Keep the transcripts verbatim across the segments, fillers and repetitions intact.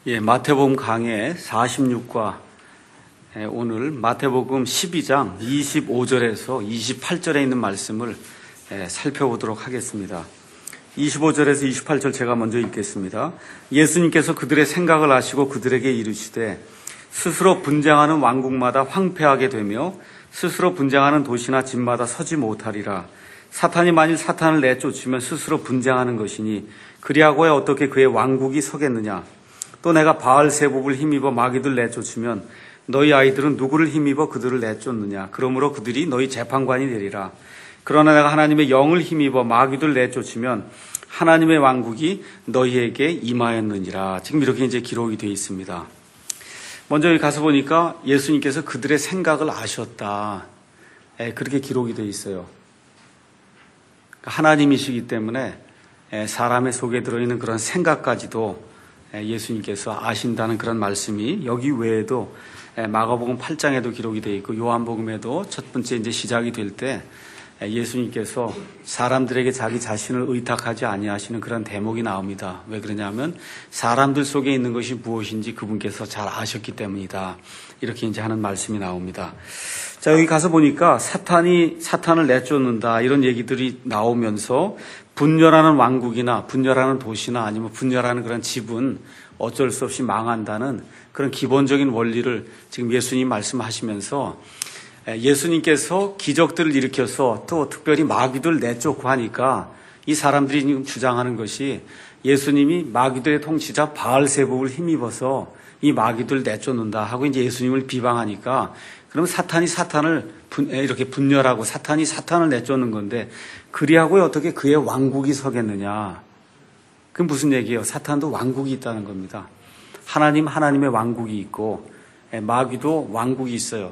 예, 마태복음 강해 사십육 과 예, 오늘 마태복음 십이 장 이십오 절에서 이십팔 절에 있는 말씀을 예, 살펴보도록 하겠습니다. 이십오 절에서 이십팔 절 제가 먼저 읽겠습니다. 예수님께서 그들의 생각을 아시고 그들에게 이르시되 스스로 분쟁하는 왕국마다 황폐하게 되며 스스로 분쟁하는 도시나 집마다 서지 못하리라. 사탄이 만일 사탄을 내쫓으면 스스로 분쟁하는 것이니 그리하고야 어떻게 그의 왕국이 서겠느냐. 또 내가 바알세복을 힘입어 마귀들 내쫓으면 너희 아이들은 누구를 힘입어 그들을 내쫓느냐. 그러므로 그들이 너희 재판관이 되리라. 그러나 내가 하나님의 영을 힘입어 마귀들 내쫓으면 하나님의 왕국이 너희에게 임하였느니라. 지금 이렇게 이제 기록이 되어 있습니다. 먼저 여기 가서 보니까 예수님께서 그들의 생각을 아셨다. 예, 그렇게 기록이 되어 있어요. 하나님이시기 때문에 사람의 속에 들어있는 그런 생각까지도 예수님께서 아신다는 그런 말씀이 여기 외에도 마가복음 팔 장에도 기록이 되어 있고 요한복음에도 첫 번째 이제 시작이 될 때 예수님께서 사람들에게 자기 자신을 의탁하지 아니하시는 그런 대목이 나옵니다. 왜 그러냐면 사람들 속에 있는 것이 무엇인지 그분께서 잘 아셨기 때문이다. 이렇게 이제 하는 말씀이 나옵니다. 자, 여기 가서 보니까 사탄이 사탄을 내쫓는다 이런 얘기들이 나오면서 분열하는 왕국이나 분열하는 도시나 아니면 분열하는 그런 집은 어쩔 수 없이 망한다는 그런 기본적인 원리를 지금 예수님 말씀하시면서 예수님께서 기적들을 일으켜서 또 특별히 마귀들 내쫓고 하니까 이 사람들이 지금 주장하는 것이 예수님이 마귀들의 통치자 바알세복을 힘입어서 이 마귀들 내쫓는다 하고 이제 예수님을 비방하니까 그러면 사탄이 사탄을 분, 이렇게 분열하고 사탄이 사탄을 내쫓는 건데 그리하고 어떻게 그의 왕국이 서겠느냐. 그건 무슨 얘기예요? 사탄도 왕국이 있다는 겁니다. 하나님 하나님의 왕국이 있고 마귀도 왕국이 있어요.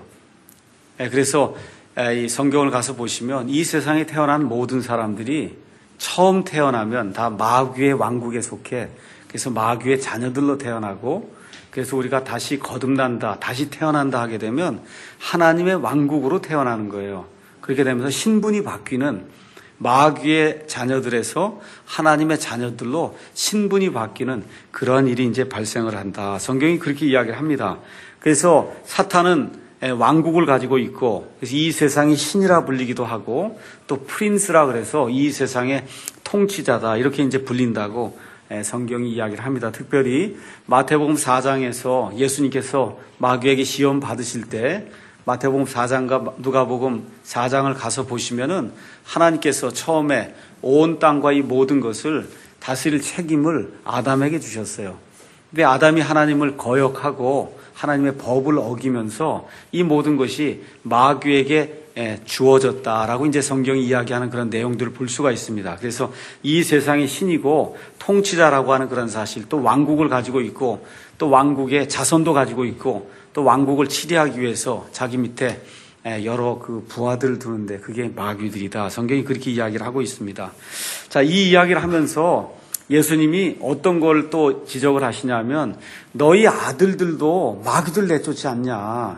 그래서 이 성경을 가서 보시면 이 세상에 태어난 모든 사람들이 처음 태어나면 다 마귀의 왕국에 속해 그래서 마귀의 자녀들로 태어나고 그래서 우리가 다시 거듭난다, 다시 태어난다 하게 되면 하나님의 왕국으로 태어나는 거예요. 그렇게 되면서 신분이 바뀌는 마귀의 자녀들에서 하나님의 자녀들로 신분이 바뀌는 그런 일이 이제 발생을 한다. 성경이 그렇게 이야기를 합니다. 그래서 사탄은 왕국을 가지고 있고 그래서 이 세상이 신이라 불리기도 하고 또 프린스라 그래서 이 세상의 통치자다 이렇게 이제 불린다고 성경이 이야기를 합니다. 특별히 마태복음 사 장에서 예수님께서 마귀에게 시험 받으실 때 마태복음 사 장과 누가복음 사 장을 가서 보시면은 하나님께서 처음에 온 땅과 이 모든 것을 다스릴 책임을 아담에게 주셨어요. 근데 아담이 하나님을 거역하고 하나님의 법을 어기면서 이 모든 것이 마귀에게 주어졌다라고 이제 성경이 이야기하는 그런 내용들을 볼 수가 있습니다. 그래서 이 세상의 신이고 통치자라고 하는 그런 사실, 또 왕국을 가지고 있고 또 왕국의 자손도 가지고 있고 또 왕국을 치리하기 위해서 자기 밑에 여러 그 부하들을 두는데 그게 마귀들이다. 성경이 그렇게 이야기를 하고 있습니다. 자, 이 이야기를 하면서 예수님이 어떤 걸 또 지적을 하시냐면 너희 아들들도 마귀들 내쫓지 않냐.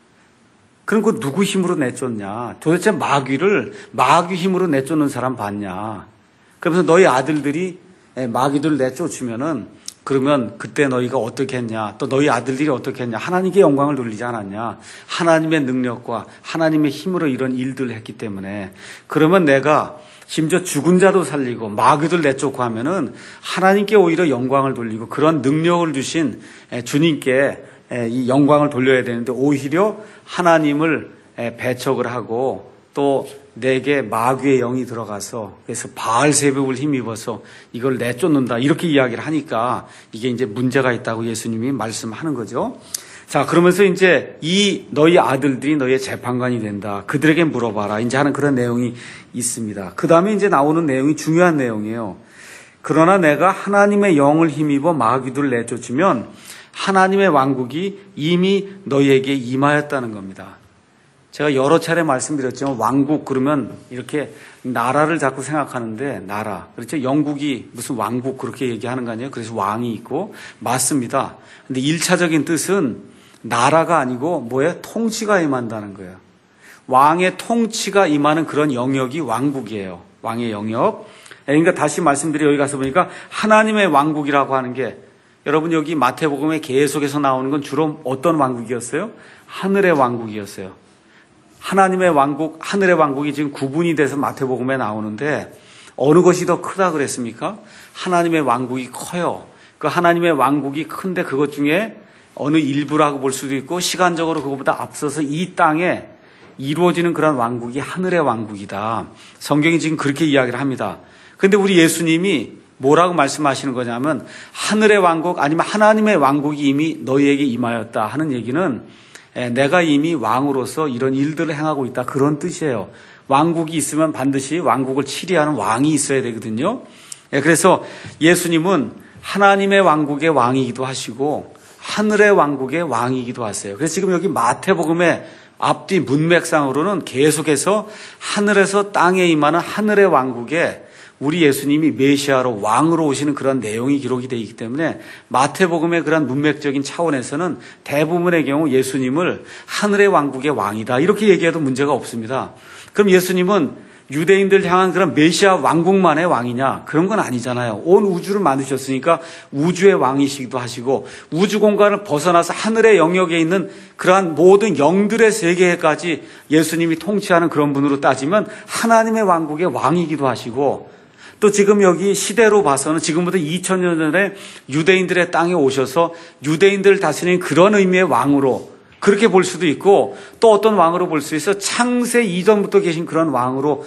그럼 그 누구 힘으로 내쫓냐. 도대체 마귀를 마귀 힘으로 내쫓는 사람 봤냐. 그러면서 너희 아들들이 마귀들 내쫓으면은 그러면 그때 너희가 어떻게 했냐. 또 너희 아들들이 어떻게 했냐. 하나님께 영광을 돌리지 않았냐. 하나님의 능력과 하나님의 힘으로 이런 일들을 했기 때문에 그러면 내가 심지어 죽은 자도 살리고 마귀들 내쫓고 하면은 하나님께 오히려 영광을 돌리고 그런 능력을 주신 주님께 이 영광을 돌려야 되는데 오히려 하나님을 배척을 하고 또 내게 마귀의 영이 들어가서 그래서 바알세복을 힘입어서 이걸 내쫓는다 이렇게 이야기를 하니까 이게 이제 문제가 있다고 예수님이 말씀하는 거죠. 자, 그러면서 이제 이 너희 아들들이 너희의 재판관이 된다. 그들에게 물어봐라. 이제 하는 그런 내용이 있습니다. 그 다음에 이제 나오는 내용이 중요한 내용이에요. 그러나 내가 하나님의 영을 힘입어 마귀들을 내쫓으면 하나님의 왕국이 이미 너희에게 임하였다는 겁니다. 제가 여러 차례 말씀드렸지만 왕국 그러면 이렇게 나라를 자꾸 생각하는데 나라. 그렇죠? 영국이 무슨 왕국 그렇게 얘기하는 거 아니에요? 그래서 왕이 있고 맞습니다. 근데 일차적인 뜻은 나라가 아니고 뭐예요? 통치가 임한다는 거예요. 왕의 통치가 임하는 그런 영역이 왕국이에요. 왕의 영역. 그러니까 다시 말씀드려 여기 가서 보니까 하나님의 왕국이라고 하는 게 여러분 여기 마태복음에 계속해서 나오는 건 주로 어떤 왕국이었어요? 하늘의 왕국이었어요. 하나님의 왕국, 하늘의 왕국이 지금 구분이 돼서 마태복음에 나오는데 어느 것이 더 크다 그랬습니까? 하나님의 왕국이 커요. 그 하나님의 왕국이 큰데 그것 중에 어느 일부라고 볼 수도 있고 시간적으로 그것보다 앞서서 이 땅에 이루어지는 그런 왕국이 하늘의 왕국이다. 성경이 지금 그렇게 이야기를 합니다. 그런데 우리 예수님이 뭐라고 말씀하시는 거냐면 하늘의 왕국 아니면 하나님의 왕국이 이미 너희에게 임하였다 하는 얘기는 내가 이미 왕으로서 이런 일들을 행하고 있다 그런 뜻이에요. 왕국이 있으면 반드시 왕국을 치리하는 왕이 있어야 되거든요. 그래서 예수님은 하나님의 왕국의 왕이기도 하시고 하늘의 왕국의 왕이기도 하세요. 그래서 지금 여기 마태복음의 앞뒤 문맥상으로는 계속해서 하늘에서 땅에 임하는 하늘의 왕국에 우리 예수님이 메시아로 왕으로 오시는 그런 내용이 기록이 되어 있기 때문에 마태복음의 그런 문맥적인 차원에서는 대부분의 경우 예수님을 하늘의 왕국의 왕이다 이렇게 얘기해도 문제가 없습니다. 그럼 예수님은 유대인들 향한 그런 메시아 왕국만의 왕이냐? 그런 건 아니잖아요. 온 우주를 만드셨으니까 우주의 왕이시기도 하시고 우주 공간을 벗어나서 하늘의 영역에 있는 그러한 모든 영들의 세계까지 예수님이 통치하는 그런 분으로 따지면 하나님의 왕국의 왕이기도 하시고 또 지금 여기 시대로 봐서는 지금부터 이천 년 전에 유대인들의 땅에 오셔서 유대인들을 다스리는 그런 의미의 왕으로 그렇게 볼 수도 있고 또 어떤 왕으로 볼 수 있어 창세 이전부터 계신 그런 왕으로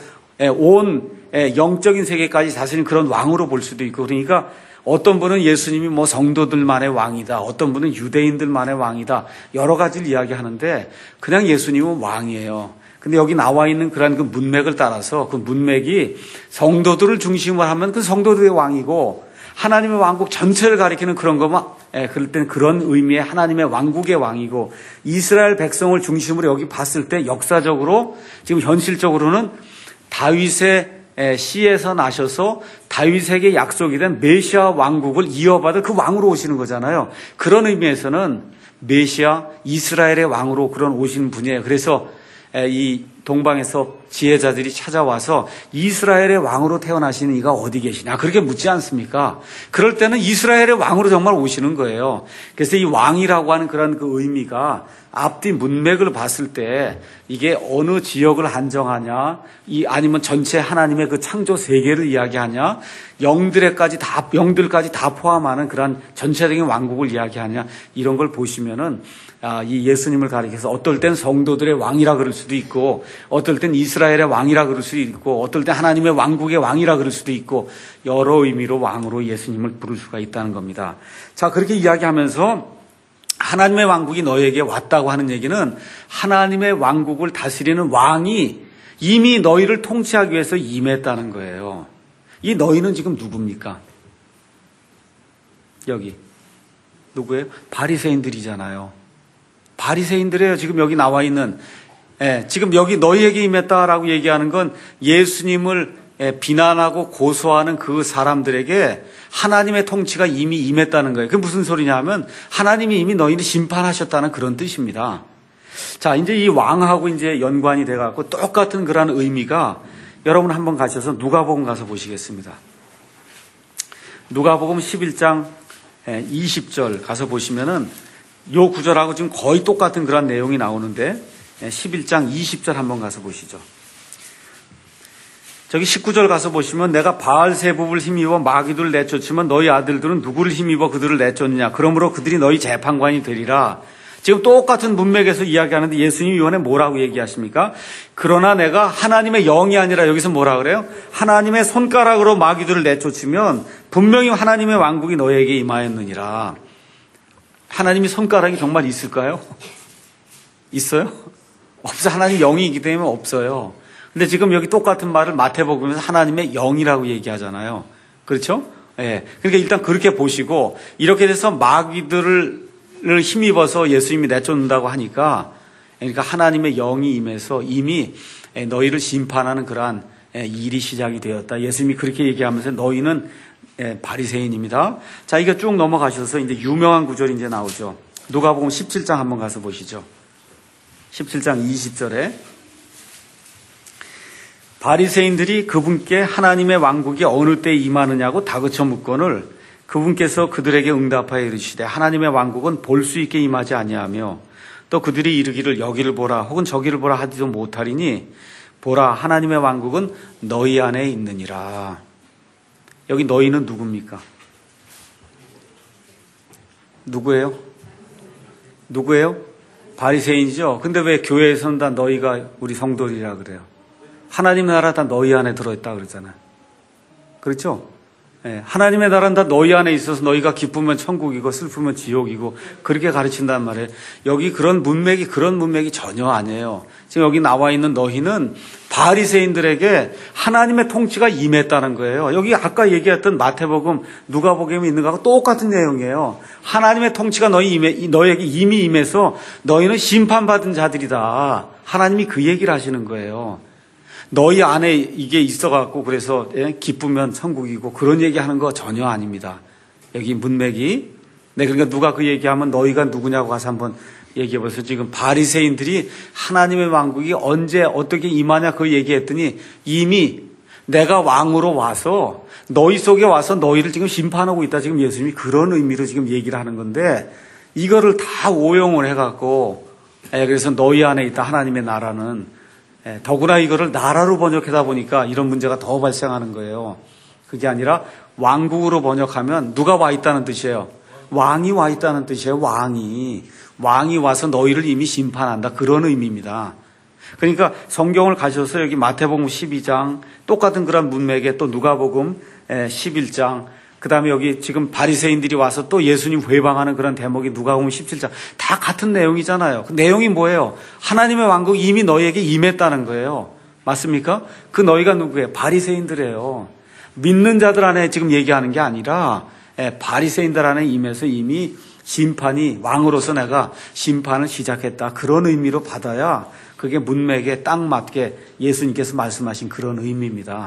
온 영적인 세계까지 다스리는 그런 왕으로 볼 수도 있고 그러니까 어떤 분은 예수님이 뭐 성도들만의 왕이다. 어떤 분은 유대인들만의 왕이다. 여러 가지를 이야기하는데 그냥 예수님은 왕이에요. 근데 여기 나와 있는 그런 그 문맥을 따라서 그 문맥이 성도들을 중심으로 하면 그 성도들의 왕이고 하나님의 왕국 전체를 가리키는 그런 거면 예, 그럴 때는 그런 의미의 하나님의 왕국의 왕이고 이스라엘 백성을 중심으로 여기 봤을 때 역사적으로 지금 현실적으로는 다윗의 씨에서 나셔서 다윗에게 약속이 된 메시아 왕국을 이어받을 그 왕으로 오시는 거잖아요. 그런 의미에서는 메시아 이스라엘의 왕으로 그런 오시는 분이에요. 그래서 이 동방에서 지혜자들이 찾아와서 이스라엘의 왕으로 태어나시는 이가 어디 계시냐 그렇게 묻지 않습니까? 그럴 때는 이스라엘의 왕으로 정말 오시는 거예요. 그래서 이 왕이라고 하는 그런 그 의미가 앞뒤 문맥을 봤을 때 이게 어느 지역을 한정하냐 이 아니면 전체 하나님의 그 창조 세계를 이야기하냐 영들에까지 다 영들까지 다 포함하는 그런 전체적인 왕국을 이야기하냐 이런 걸 보시면은 아, 이 예수님을 가리켜서 어떨 땐 성도들의 왕이라 그럴 수도 있고 어떨 땐 이스라엘의 왕이라 그럴 수도 있고 어떨 땐 하나님의 왕국의 왕이라 그럴 수도 있고 여러 의미로 왕으로 예수님을 부를 수가 있다는 겁니다. 자, 그렇게 이야기하면서 하나님의 왕국이 너에게 왔다고 하는 얘기는 하나님의 왕국을 다스리는 왕이 이미 너희를 통치하기 위해서 임했다는 거예요. 이 너희는 지금 누굽니까? 여기 누구예요? 바리새인들이잖아요. 바리새인들이에요. 지금 여기 나와 있는 예, 지금 여기 너희에게 임했다라고 얘기하는 건 예수님을 예, 비난하고 고소하는 그 사람들에게 하나님의 통치가 이미 임했다는 거예요. 그게 무슨 소리냐 하면 하나님이 이미 너희를 심판하셨다는 그런 뜻입니다. 자, 이제 이 왕하고 이제 연관이 돼 갖고 똑같은 그런 의미가 여러분 한번 가셔서 누가복음 가서 보시겠습니다. 누가복음 십일 장 이십 절 가서 보시면은 요 구절하고 지금 거의 똑같은 그런 내용이 나오는데 십일 장 이십 절 한번 가서 보시죠. 저기 십구 절 가서 보시면 내가 바알세붑을 힘입어 마귀들을 내쫓으면 너희 아들들은 누구를 힘입어 그들을 내쫓느냐 그러므로 그들이 너희 재판관이 되리라. 지금 똑같은 문맥에서 이야기하는데 예수님이 이번에 뭐라고 얘기하십니까? 그러나 내가 하나님의 영이 아니라 여기서 뭐라 그래요? 하나님의 손가락으로 마귀들을 내쫓으면 분명히 하나님의 왕국이 너에게 임하였느니라. 하나님이 손가락이 정말 있을까요? 있어요? 없어. 하나님 영이기 때문에 없어요. 근데 지금 여기 똑같은 말을 마태복음에서 하나님의 영이라고 얘기하잖아요. 그렇죠? 예. 그러니까 일단 그렇게 보시고 이렇게 돼서 마귀들을 힘입어서 예수님이 내쫓는다고 하니까 그러니까 하나님의 영이 임해서 이미 너희를 심판하는 그러한 일이 시작이 되었다. 예수님이 그렇게 얘기하면서 너희는 예, 바리새인입니다. 자, 이거 쭉 넘어가셔서 이제 유명한 구절이 이제 나오죠. 누가복음 십칠 장 한번 가서 보시죠. 십칠 장 이십 절에 바리새인들이 그분께 하나님의 왕국이 어느 때 임하느냐고 다그쳐 묻거늘 그분께서 그들에게 응답하여 이르시되 하나님의 왕국은 볼 수 있게 임하지 아니하며 또 그들이 이르기를 여기를 보라 혹은 저기를 보라 하지도 못하리니 보라 하나님의 왕국은 너희 안에 있느니라. 여기 너희는 누굽니까? 누구예요? 누구예요? 바리새인이죠. 근데 왜 교회에서는 다 너희가 우리 성도들이라 그래요? 하나님의 나라 다 너희 안에 들어있다 그러잖아요. 그렇죠? 예, 하나님의 나라는 다 너희 안에 있어서 너희가 기쁘면 천국이고 슬프면 지옥이고 그렇게 가르친단 말이에요. 여기 그런 문맥이 그런 문맥이 전혀 아니에요. 지금 여기 나와 있는 너희는 바리새인들에게 하나님의 통치가 임했다는 거예요. 여기 아까 얘기했던 마태복음, 누가복음에 있는 거하고 똑같은 내용이에요. 하나님의 통치가 너희 임해, 너희에게 이미 임해서 너희는 심판받은 자들이다. 하나님이 그 얘기를 하시는 거예요. 너희 안에 이게 있어갖고 그래서 기쁘면 천국이고 그런 얘기하는 거 전혀 아닙니다. 여기 문맥이. 네, 그러니까 누가 그 얘기하면 너희가 누구냐고 가서 한번 얘기해보세요. 지금 바리새인들이 하나님의 왕국이 언제 어떻게 임하냐 그 얘기했더니 이미 내가 왕으로 와서 너희 속에 와서 너희를 지금 심판하고 있다. 지금 예수님이 그런 의미로 지금 얘기를 하는 건데 이거를 다 오용을 해갖고 그래서 너희 안에 있다 하나님의 나라는 더구나 이거를 나라로 번역하다 보니까 이런 문제가 더 발생하는 거예요. 그게 아니라 왕국으로 번역하면 누가 와 있다는 뜻이에요. 왕이 와 있다는 뜻이에요. 왕이. 왕이 와서 너희를 이미 심판한다. 그런 의미입니다. 그러니까 성경을 가셔서 여기 마태복음 십이 장 똑같은 그런 문맥에 또 누가복음 십일 장 그 다음에 여기 지금 바리새인들이 와서 또 예수님 회방하는 그런 대목이 누가복음 십칠 장 다 같은 내용이잖아요. 그 내용이 뭐예요? 하나님의 왕국이 이미 너희에게 임했다는 거예요. 맞습니까? 그 너희가 누구예요? 바리새인들이에요. 믿는 자들 안에 지금 얘기하는 게 아니라 바리새인들 안에 임해서 이미 심판이 왕으로서 내가 심판을 시작했다. 그런 의미로 받아야 그게 문맥에 딱 맞게 예수님께서 말씀하신 그런 의미입니다.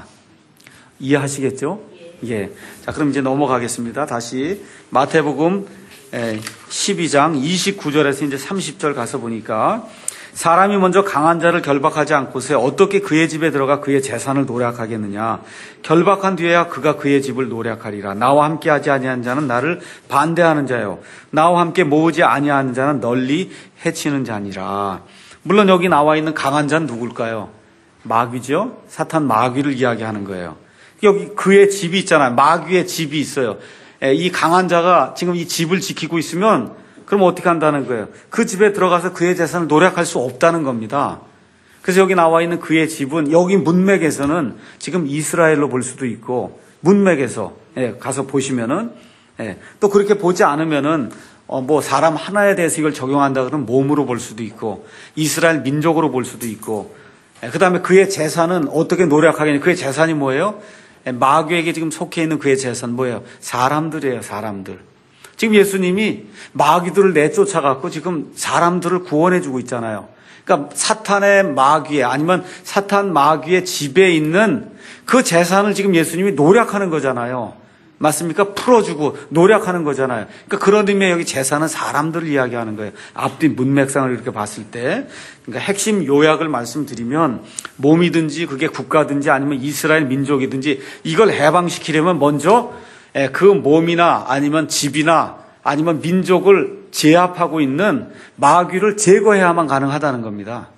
이해하시겠죠? 예. 자, 그럼 이제 넘어가겠습니다. 다시 마태복음 십이 장 이십구 절에서 이제 삼십 절 가서 보니까 사람이 먼저 강한 자를 결박하지 않고서 어떻게 그의 집에 들어가 그의 재산을 노략하겠느냐. 결박한 뒤에야 그가 그의 집을 노략하리라. 나와 함께 하지 아니한 자는 나를 반대하는 자요. 나와 함께 모으지 아니하는 자는 널리 해치는 자니라. 물론 여기 나와 있는 강한 자는 누굴까요? 마귀죠. 사탄 마귀를 이야기하는 거예요. 여기 그의 집이 있잖아요. 마귀의 집이 있어요. 이 강한 자가 지금 이 집을 지키고 있으면 그럼 어떻게 한다는 거예요? 그 집에 들어가서 그의 재산을 노략할 수 없다는 겁니다. 그래서 여기 나와 있는 그의 집은 여기 문맥에서는 지금 이스라엘로 볼 수도 있고 문맥에서 가서 보시면은 또 그렇게 보지 않으면은 뭐 사람 하나에 대해서 이걸 적용한다 그러면 몸으로 볼 수도 있고 이스라엘 민족으로 볼 수도 있고 그 다음에 그의 재산은 어떻게 노략하겠냐. 그의 재산이 뭐예요? 마귀에게 지금 속해 있는 그의 재산 뭐예요? 사람들이에요. 사람들. 지금 예수님이 마귀들을 내쫓아갖고 지금 사람들을 구원해주고 있잖아요. 그러니까 사탄의 마귀에 아니면 사탄 마귀의 집에 있는 그 재산을 지금 예수님이 노략하는 거잖아요. 맞습니까? 풀어주고 노력하는 거잖아요. 그러니까 그런 의미의 여기 재산은 사람들을 이야기하는 거예요. 앞뒤 문맥상을 이렇게 봤을 때. 그러니까 핵심 요약을 말씀드리면 몸이든지 그게 국가든지 아니면 이스라엘 민족이든지 이걸 해방시키려면 먼저 그 몸이나 아니면 집이나 아니면 민족을 제압하고 있는 마귀를 제거해야만 가능하다는 겁니다.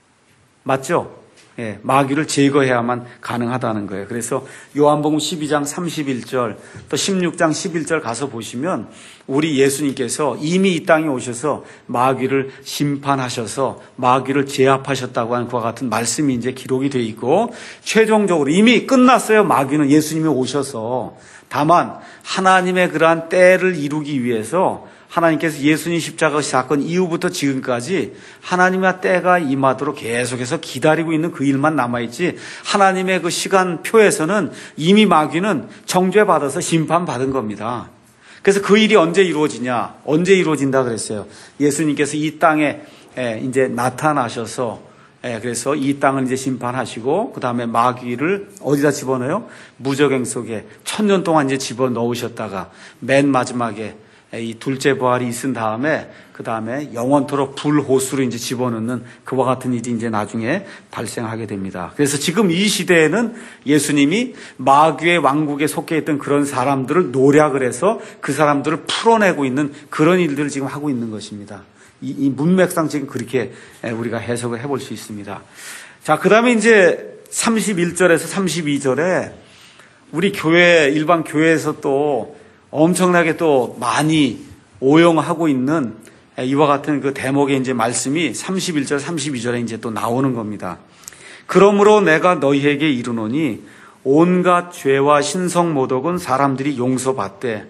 맞죠? 예, 마귀를 제거해야만 가능하다는 거예요. 그래서 요한복음 십이 장 삼십일 절 또 십육 장 십일 절 가서 보시면 우리 예수님께서 이미 이 땅에 오셔서 마귀를 심판하셔서 마귀를 제압하셨다고 하는 그와 같은 말씀이 이제 기록이 되어 있고 최종적으로 이미 끝났어요. 마귀는 예수님이 오셔서. 다만 하나님의 그러한 때를 이루기 위해서 하나님께서 예수님 십자가 사건 이후부터 지금까지 하나님의 때가 임하도록 계속해서 기다리고 있는 그 일만 남아있지 하나님의 그 시간표에서는 이미 마귀는 정죄받아서 심판받은 겁니다. 그래서 그 일이 언제 이루어지냐? 언제 이루어진다 그랬어요. 예수님께서 이 땅에 이제 나타나셔서 그래서 이 땅을 이제 심판하시고 그 다음에 마귀를 어디다 집어넣어요? 무저갱 속에 천년 동안 이제 집어넣으셨다가 맨 마지막에 이 둘째 부활이 있은 다음에 그 다음에 영원토록 불호수로 이제 집어넣는 그와 같은 일이 이제 나중에 발생하게 됩니다. 그래서 지금 이 시대에는 예수님이 마귀의 왕국에 속해 있던 그런 사람들을 노략을 해서 그 사람들을 풀어내고 있는 그런 일들을 지금 하고 있는 것입니다. 이, 이 문맥상 지금 그렇게 우리가 해석을 해볼 수 있습니다. 자, 그 다음에 이제 삼십일 절에서 삼십이 절에 우리 교회, 일반 교회에서 또 엄청나게 또 많이 오용하고 있는 이와 같은 그 대목의 이제 말씀이 삼십일 절, 삼십이 절에 이제 또 나오는 겁니다. 그러므로 내가 너희에게 이르노니 온갖 죄와 신성 모독은 사람들이 용서받되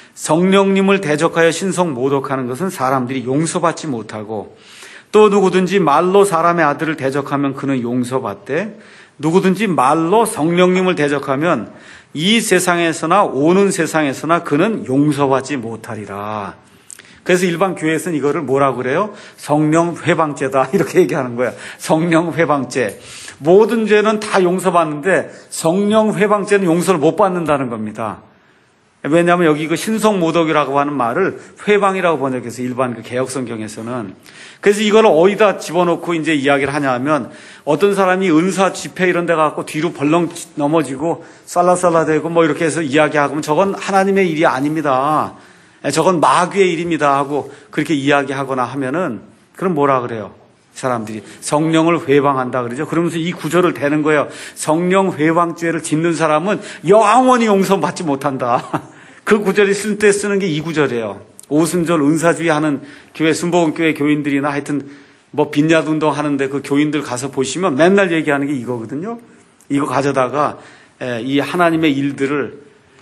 성령님을 대적하여 신성 모독하는 것은 사람들이 용서받지 못하고 또 누구든지 말로 사람의 아들을 대적하면 그는 용서받되 누구든지 말로 성령님을 대적하면 이 세상에서나 오는 세상에서나 그는 용서받지 못하리라. 그래서 일반 교회에서는 이거를 뭐라고 그래요? 성령 회방죄다 이렇게 얘기하는 거예요. 성령 회방죄. 모든 죄는 다 용서받는데 성령 회방죄는 용서를 못 받는다는 겁니다. 왜냐하면 여기 그 신성모독이라고 하는 말을 회방이라고 번역해서 일반 그 개혁성경에서는. 그래서 이걸 어디다 집어넣고 이제 이야기를 하냐면 어떤 사람이 은사 집회 이런 데 가고 뒤로 벌렁 넘어지고 쌀라쌀라대고 뭐 이렇게 해서 이야기하고 저건 하나님의 일이 아닙니다. 저건 마귀의 일입니다 하고 그렇게 이야기하거나 하면은 그럼 뭐라 그래요? 사람들이 성령을 회방한다 그러죠. 그러면서 이 구절을 대는 거예요. 성령 회방죄를 짓는 사람은 영원히 용서받지 못한다. 그 구절이 쓸 때 쓰는 게 이 구절이에요. 오순절 은사주의 하는 교회, 순복음교회 교인들이나 하여튼 뭐 빈야드 운동 하는데 그 교인들 가서 보시면 맨날 얘기하는 게 이거거든요. 이거 가져다가 이 하나님의 일들을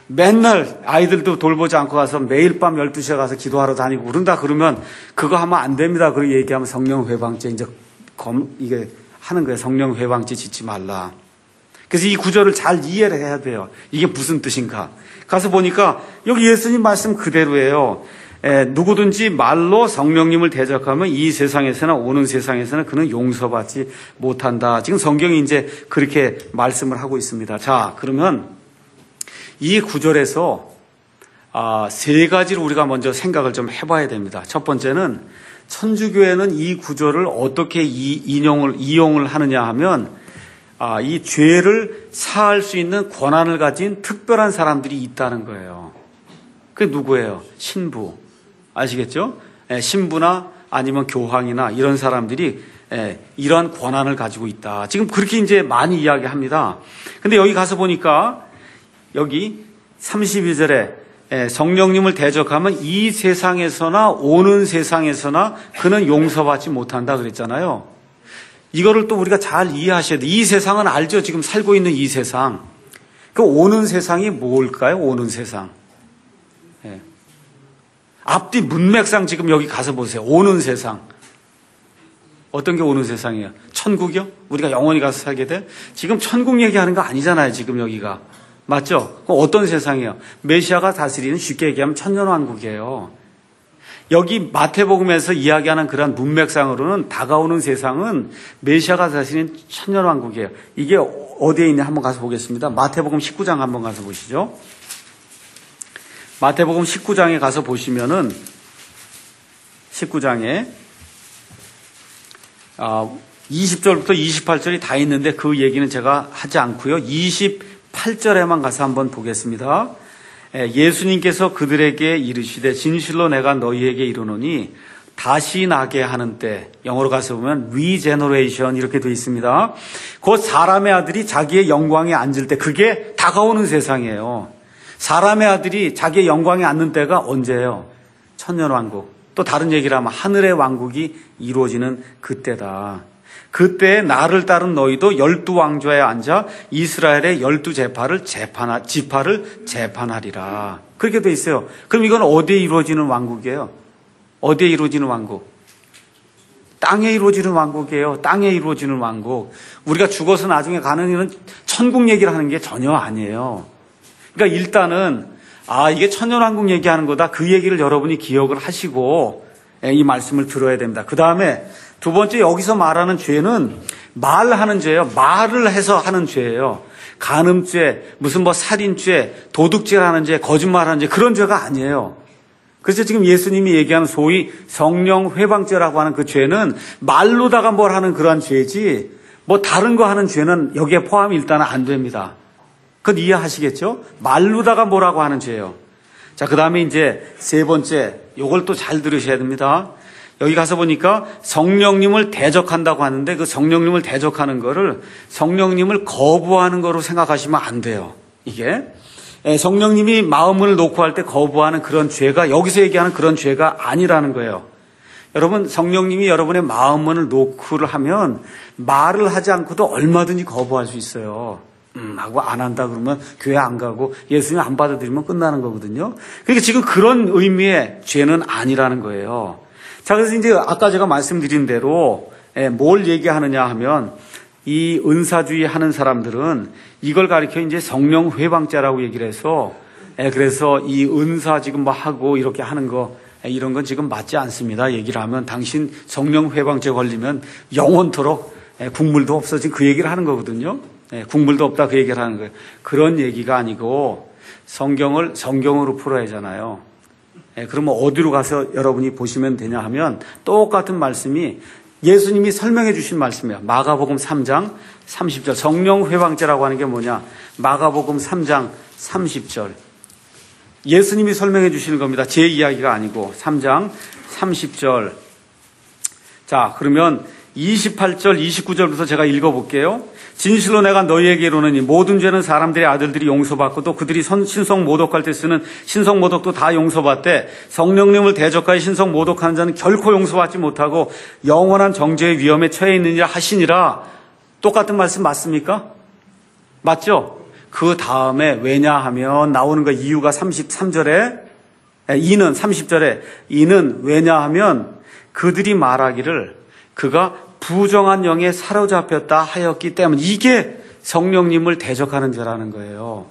맨날 아이들도 돌보지 않고 가서 매일 밤 열두 시에 가서 기도하러 다니고 그런다 그러면 그거 하면 안 됩니다. 그렇게 얘기하면 성령 회방죄 이제 검, 이게 하는 거예요. 성령 회방죄 짓지 말라. 그래서 이 구절을 잘 이해를 해야 돼요. 이게 무슨 뜻인가. 가서 보니까 여기 예수님 말씀 그대로예요. 에, 누구든지 말로 성령님을 대적하면 이 세상에서나 오는 세상에서나 그는 용서받지 못한다. 지금 성경이 이제 그렇게 말씀을 하고 있습니다. 자, 그러면 이 구절에서 아, 세 가지를 우리가 먼저 생각을 좀 해봐야 됩니다. 첫 번째는 천주교회는 이 구절을 어떻게 이, 인용을, 이용을 하느냐 하면 아, 이 죄를 사할 수 있는 권한을 가진 특별한 사람들이 있다는 거예요. 그게 누구예요? 신부. 아시겠죠? 예, 신부나 아니면 교황이나 이런 사람들이 예, 이러한 권한을 가지고 있다. 지금 그렇게 이제 많이 이야기합니다. 근데 여기 가서 보니까 여기 삼십이 절에 예, 성령님을 대적하면 이 세상에서나 오는 세상에서나 그는 용서받지 못한다 그랬잖아요. 이거를 또 우리가 잘 이해하셔야 돼요. 이 세상은 알죠? 지금 살고 있는 이 세상. 그 오는 세상이 뭘까요? 오는 세상. 예. 앞뒤 문맥상 지금 여기 가서 보세요. 오는 세상. 어떤 게 오는 세상이에요? 천국이요? 우리가 영원히 가서 살게 돼? 지금 천국 얘기하는 거 아니잖아요. 지금 여기가. 맞죠? 그럼 어떤 세상이에요? 메시아가 다스리는 쉽게 얘기하면 천년왕국이에요. 여기 마태복음에서 이야기하는 그런 문맥상으로는 다가오는 세상은 메시아가 다스리는 천년왕국이에요. 이게 어디에 있냐 한번 가서 보겠습니다. 마태복음 십구 장 한번 가서 보시죠. 마태복음 십구 장에 가서 보시면은 십구 장에 이십 절부터 이십팔 절이 다 있는데 그 얘기는 제가 하지 않고요. 이십팔 절에만 가서 한번 보겠습니다. 예수님께서 그들에게 이르시되 진실로 내가 너희에게 이르노니 다시 나게 하는 때, 영어로 가서 보면 regeneration 이렇게 되어 있습니다. 곧 사람의 아들이 자기의 영광에 앉을 때, 그게 다가오는 세상이에요. 사람의 아들이 자기의 영광에 앉는 때가 언제예요? 천년왕국. 또 다른 얘기를 하면 하늘의 왕국이 이루어지는 그때다. 그때 나를 따른 너희도 열두 왕좌에 앉아 이스라엘의 열두 제파를 재판하, 지파를 재판하리라. 그렇게 돼 있어요. 그럼 이건 어디에 이루어지는 왕국이에요? 어디에 이루어지는 왕국? 땅에 이루어지는 왕국이에요. 땅에 이루어지는 왕국. 우리가 죽어서 나중에 가는 일은 천국 얘기를 하는 게 전혀 아니에요. 그러니까 일단은 아 이게 천년왕국 얘기하는 거다. 그 얘기를 여러분이 기억을 하시고 이 말씀을 들어야 됩니다. 그 다음에 두 번째 여기서 말하는 죄는 말하는 죄예요. 말을 해서 하는 죄예요. 간음죄, 무슨 뭐 살인죄, 도둑질하는 죄, 거짓말하는 죄 그런 죄가 아니에요. 그래서 지금 예수님이 얘기하는 소위 성령 회방죄라고 하는 그 죄는 말로다가 뭘 하는 그러한 죄지 뭐 다른 거 하는 죄는 여기에 포함이 일단은 안 됩니다. 그건 이해하시겠죠? 말로다가 뭐라고 하는 죄예요. 자, 그 다음에 이제 세 번째, 요걸 또 잘 들으셔야 됩니다. 여기 가서 보니까 성령님을 대적한다고 하는데 그 성령님을 대적하는 거를 성령님을 거부하는 거로 생각하시면 안 돼요. 이게 성령님이 마음을 놓고 할 때 거부하는 그런 죄가 여기서 얘기하는 그런 죄가 아니라는 거예요. 여러분, 성령님이 여러분의 마음을 놓고를 하면 말을 하지 않고도 얼마든지 거부할 수 있어요. 음, 하고 안 한다 그러면 교회 안 가고 예수님 안 받아들이면 끝나는 거거든요. 그러니까 지금 그런 의미의 죄는 아니라는 거예요. 자, 그래서 이제 아까 제가 말씀드린 대로 뭘 얘기하느냐 하면 이 은사주의 하는 사람들은 이걸 가리켜 이제 성령 회방죄라고 얘기를 해서 그래서 이 은사 지금 뭐 하고 이렇게 하는 거 이런 건 지금 맞지 않습니다. 얘기를 하면 당신 성령 회방죄 걸리면 영원토록 국물도 없어진 그 얘기를 하는 거거든요. 국물도 없다 그 얘기를 하는 거예요. 그런 얘기가 아니고 성경을 성경으로 풀어야 하잖아요. 그러면 어디로 가서 여러분이 보시면 되냐 하면 똑같은 말씀이 예수님이 설명해 주신 말씀이에요. 마가복음 삼 장 삼십 절. 성령 회방죄라고 하는 게 뭐냐? 마가복음 삼 장 삼십 절. 예수님이 설명해 주시는 겁니다. 제 이야기가 아니고 삼 장 삼십 절. 자, 그러면 이십팔 절, 이십구 절부터 제가 읽어볼게요. 진실로 내가 너희에게 이르노니 모든 죄는 사람들의 아들들이 용서받고 또 그들이 신성 모독할 때 쓰는 신성 모독도 다 용서받되 성령님을 대적하여 신성 모독하는 자는 결코 용서받지 못하고 영원한 정죄의 위험에 처해 있느니라 하시니라. 똑같은 말씀 맞습니까? 맞죠? 그 다음에 왜냐하면 나오는 거 이유가 삼십삼 절에 이는 삼십 절에 이는 왜냐하면 그들이 말하기를 그가 부정한 영에 사로잡혔다 하였기 때문에 이게 성령님을 대적하는 죄라는 거예요.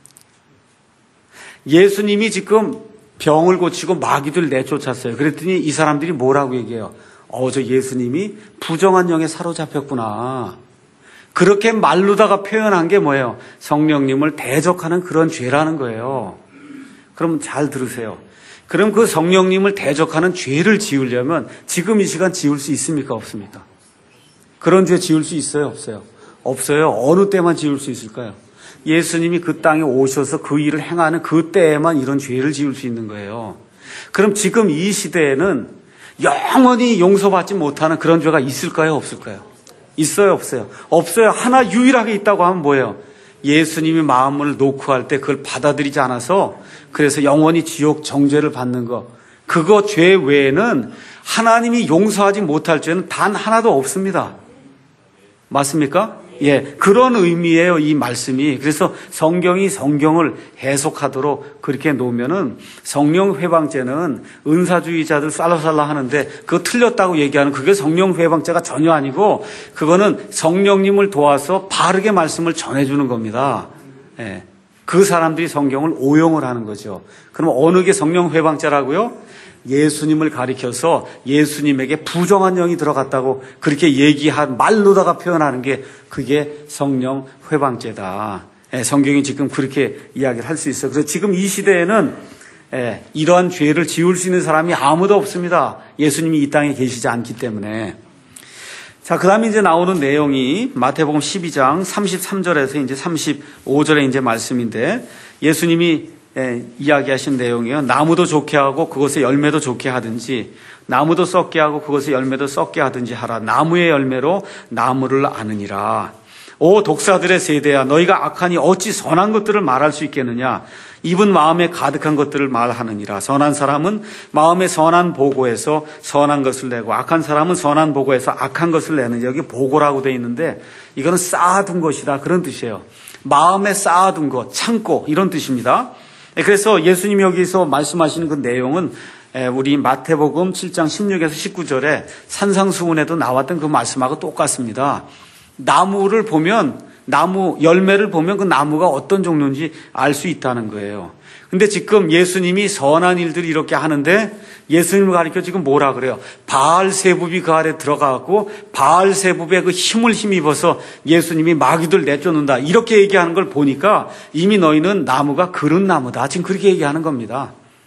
예수님이 지금 병을 고치고 마귀들 내쫓았어요. 그랬더니 이 사람들이 뭐라고 얘기해요? 어, 저 예수님이 부정한 영에 사로잡혔구나. 그렇게 말로다가 표현한 게 뭐예요? 성령님을 대적하는 그런 죄라는 거예요. 그럼 잘 들으세요. 그럼 그 성령님을 대적하는 죄를 지으려면 지금 이 시간 지을 수 있습니까? 없습니까? 그런 죄 지을 수 있어요? 없어요? 없어요. 어느 때만 지을 수 있을까요? 예수님이 그 땅에 오셔서 그 일을 행하는 그 때에만 이런 죄를 지을 수 있는 거예요. 그럼 지금 이 시대에는 영원히 용서받지 못하는 그런 죄가 있을까요? 없을까요? 있어요? 없어요? 없어요. 하나 유일하게 있다고 하면 뭐예요? 예수님이 마음을 놓고 할 때 그걸 받아들이지 않아서 그래서 영원히 지옥 정죄를 받는 거. 그거 죄 외에는 하나님이 용서하지 못할 죄는 단 하나도 없습니다. 맞습니까? 예, 그런 의미예요, 이 말씀이. 그래서 성경이 성경을 해석하도록 그렇게 놓으면은 성령 회방죄는 은사주의자들 쌀라쌀라 하는데 그거 틀렸다고 얘기하는 그게 성령 회방죄가 전혀 아니고 그거는 성령님을 도와서 바르게 말씀을 전해주는 겁니다. 예, 그 사람들이 성경을 오용을 하는 거죠. 그럼 어느 게 성령 회방죄라고요? 예수님을 가리켜서 예수님에게 부정한 영이 들어갔다고 그렇게 얘기한 말로다가 표현하는 게 그게 성령 회방죄다. 예, 성경이 지금 그렇게 이야기를 할 수 있어요. 그래서 지금 이 시대에는 예, 이러한 죄를 지울 수 있는 사람이 아무도 없습니다. 예수님이 이 땅에 계시지 않기 때문에. 자, 그 다음에 이제 나오는 내용이 마태복음 십이 장 삼십삼 절에서 이제 삼십오 절의 이제 말씀인데 예수님이 예, 이야기하신 내용이요. 나무도 좋게 하고 그것의 열매도 좋게 하든지 나무도 썩게 하고 그것의 열매도 썩게 하든지 하라. 나무의 열매로 나무를 아느니라. 오 독사들의 세대야 너희가 악하니 어찌 선한 것들을 말할 수 있겠느냐. 입은 마음에 가득한 것들을 말하느니라. 선한 사람은 마음에 선한 보고에서 선한 것을 내고 악한 사람은 선한 보고에서 악한 것을 내는 여기 보고라고 되어 있는데 이거는 쌓아둔 것이다 그런 뜻이에요. 마음에 쌓아둔 것 참고 이런 뜻입니다. 그래서 예수님이 여기서 말씀하시는 그 내용은 우리 마태복음 칠 장 십육에서 십구 절에 산상수훈에도 나왔던 그 말씀하고 똑같습니다. 나무를 보면 나무 열매를 보면 그 나무가 어떤 종류인지 알 수 있다는 거예요. 근데 지금 예수님이 선한 일들을 이렇게 하는데 예수님을 가리켜 지금 뭐라 그래요? 바알세붑이 그 아래 들어가고 바알세붑의 그 힘을 힘입어서 예수님이 마귀들 내쫓는다 이렇게 얘기하는 걸 보니까 이미 너희는 나무가 그른 나무다 지금 그렇게 얘기하는 겁니다.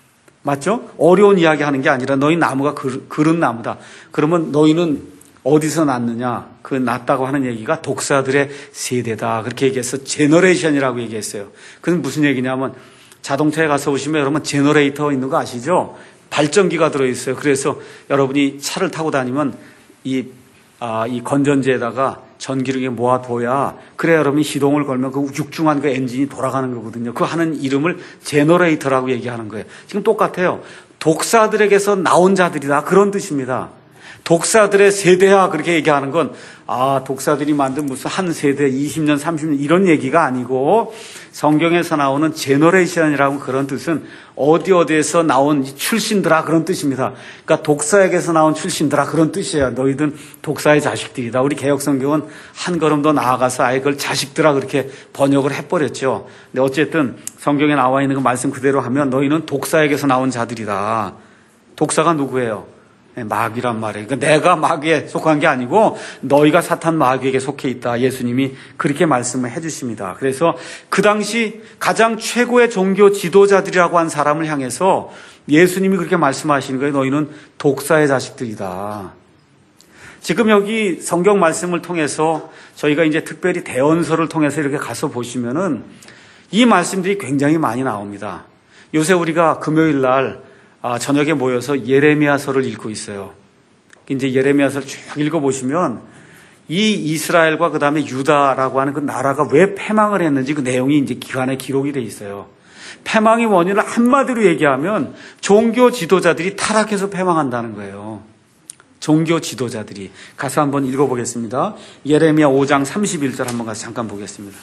맞죠? 어려운 이야기 하는 게 아니라 너희 나무가 그릇 나무다. 그러면 너희는 어디서 났느냐? 그 났다고 하는 얘기가 독사들의 세대다. 그렇게 얘기해서 제너레이션이라고 얘기했어요. 그건 무슨 얘기냐면 자동차에 가서 보시면 여러분 제너레이터 있는 거 아시죠? 발전기가 들어있어요. 그래서 여러분이 차를 타고 다니면 이, 아, 이 건전지에다가 전기를 모아둬야 그래 여러분이 시동을 걸면 그 육중한 그 엔진이 돌아가는 거거든요. 그 하는 이름을 제너레이터라고 얘기하는 거예요. 지금 똑같아요. 독사들에게서 나온 자들이다. 그런 뜻입니다. 독사들의 세대야 그렇게 얘기하는 건 아 독사들이 만든 무슨 한 세대 이십 년 삼십 년 이런 얘기가 아니고 성경에서 나오는 제너레이션이라고 그런 뜻은 어디 어디에서 나온 출신들아 그런 뜻입니다. 그러니까 독사에게서 나온 출신들아 그런 뜻이에요. 너희들은 독사의 자식들이다. 우리 개혁성경은 한 걸음 더 나아가서 아예 그걸 자식들아 그렇게 번역을 해버렸죠. 근데 어쨌든 성경에 나와 있는 그 말씀 그대로 하면 너희는 독사에게서 나온 자들이다. 독사가 누구예요? 마귀란 말이에요. 그러니까 내가 마귀에 속한 게 아니고 너희가 사탄 마귀에게 속해 있다. 예수님이 그렇게 말씀을 해주십니다. 그래서 그 당시 가장 최고의 종교 지도자들이라고 한 사람을 향해서 예수님이 그렇게 말씀하시는 거예요. 너희는 독사의 자식들이다. 지금 여기 성경 말씀을 통해서 저희가 이제 특별히 대언서를 통해서 이렇게 가서 보시면은 이 말씀들이 굉장히 많이 나옵니다. 요새 우리가 금요일 날 아, 저녁에 모여서 예레미야서를 읽고 있어요. 이제 예레미야서를 쭉 읽어보시면 이 이스라엘과 그 다음에 유다라고 하는 그 나라가 왜 패망을 했는지 그 내용이 이제 기관에 기록이 돼 있어요. 패망의 원인을 한마디로 얘기하면 종교 지도자들이 타락해서 패망한다는 거예요. 종교 지도자들이. 가서 한번 읽어보겠습니다. 예레미야 오 장 삼십일 절 한번 가서 잠깐 보겠습니다.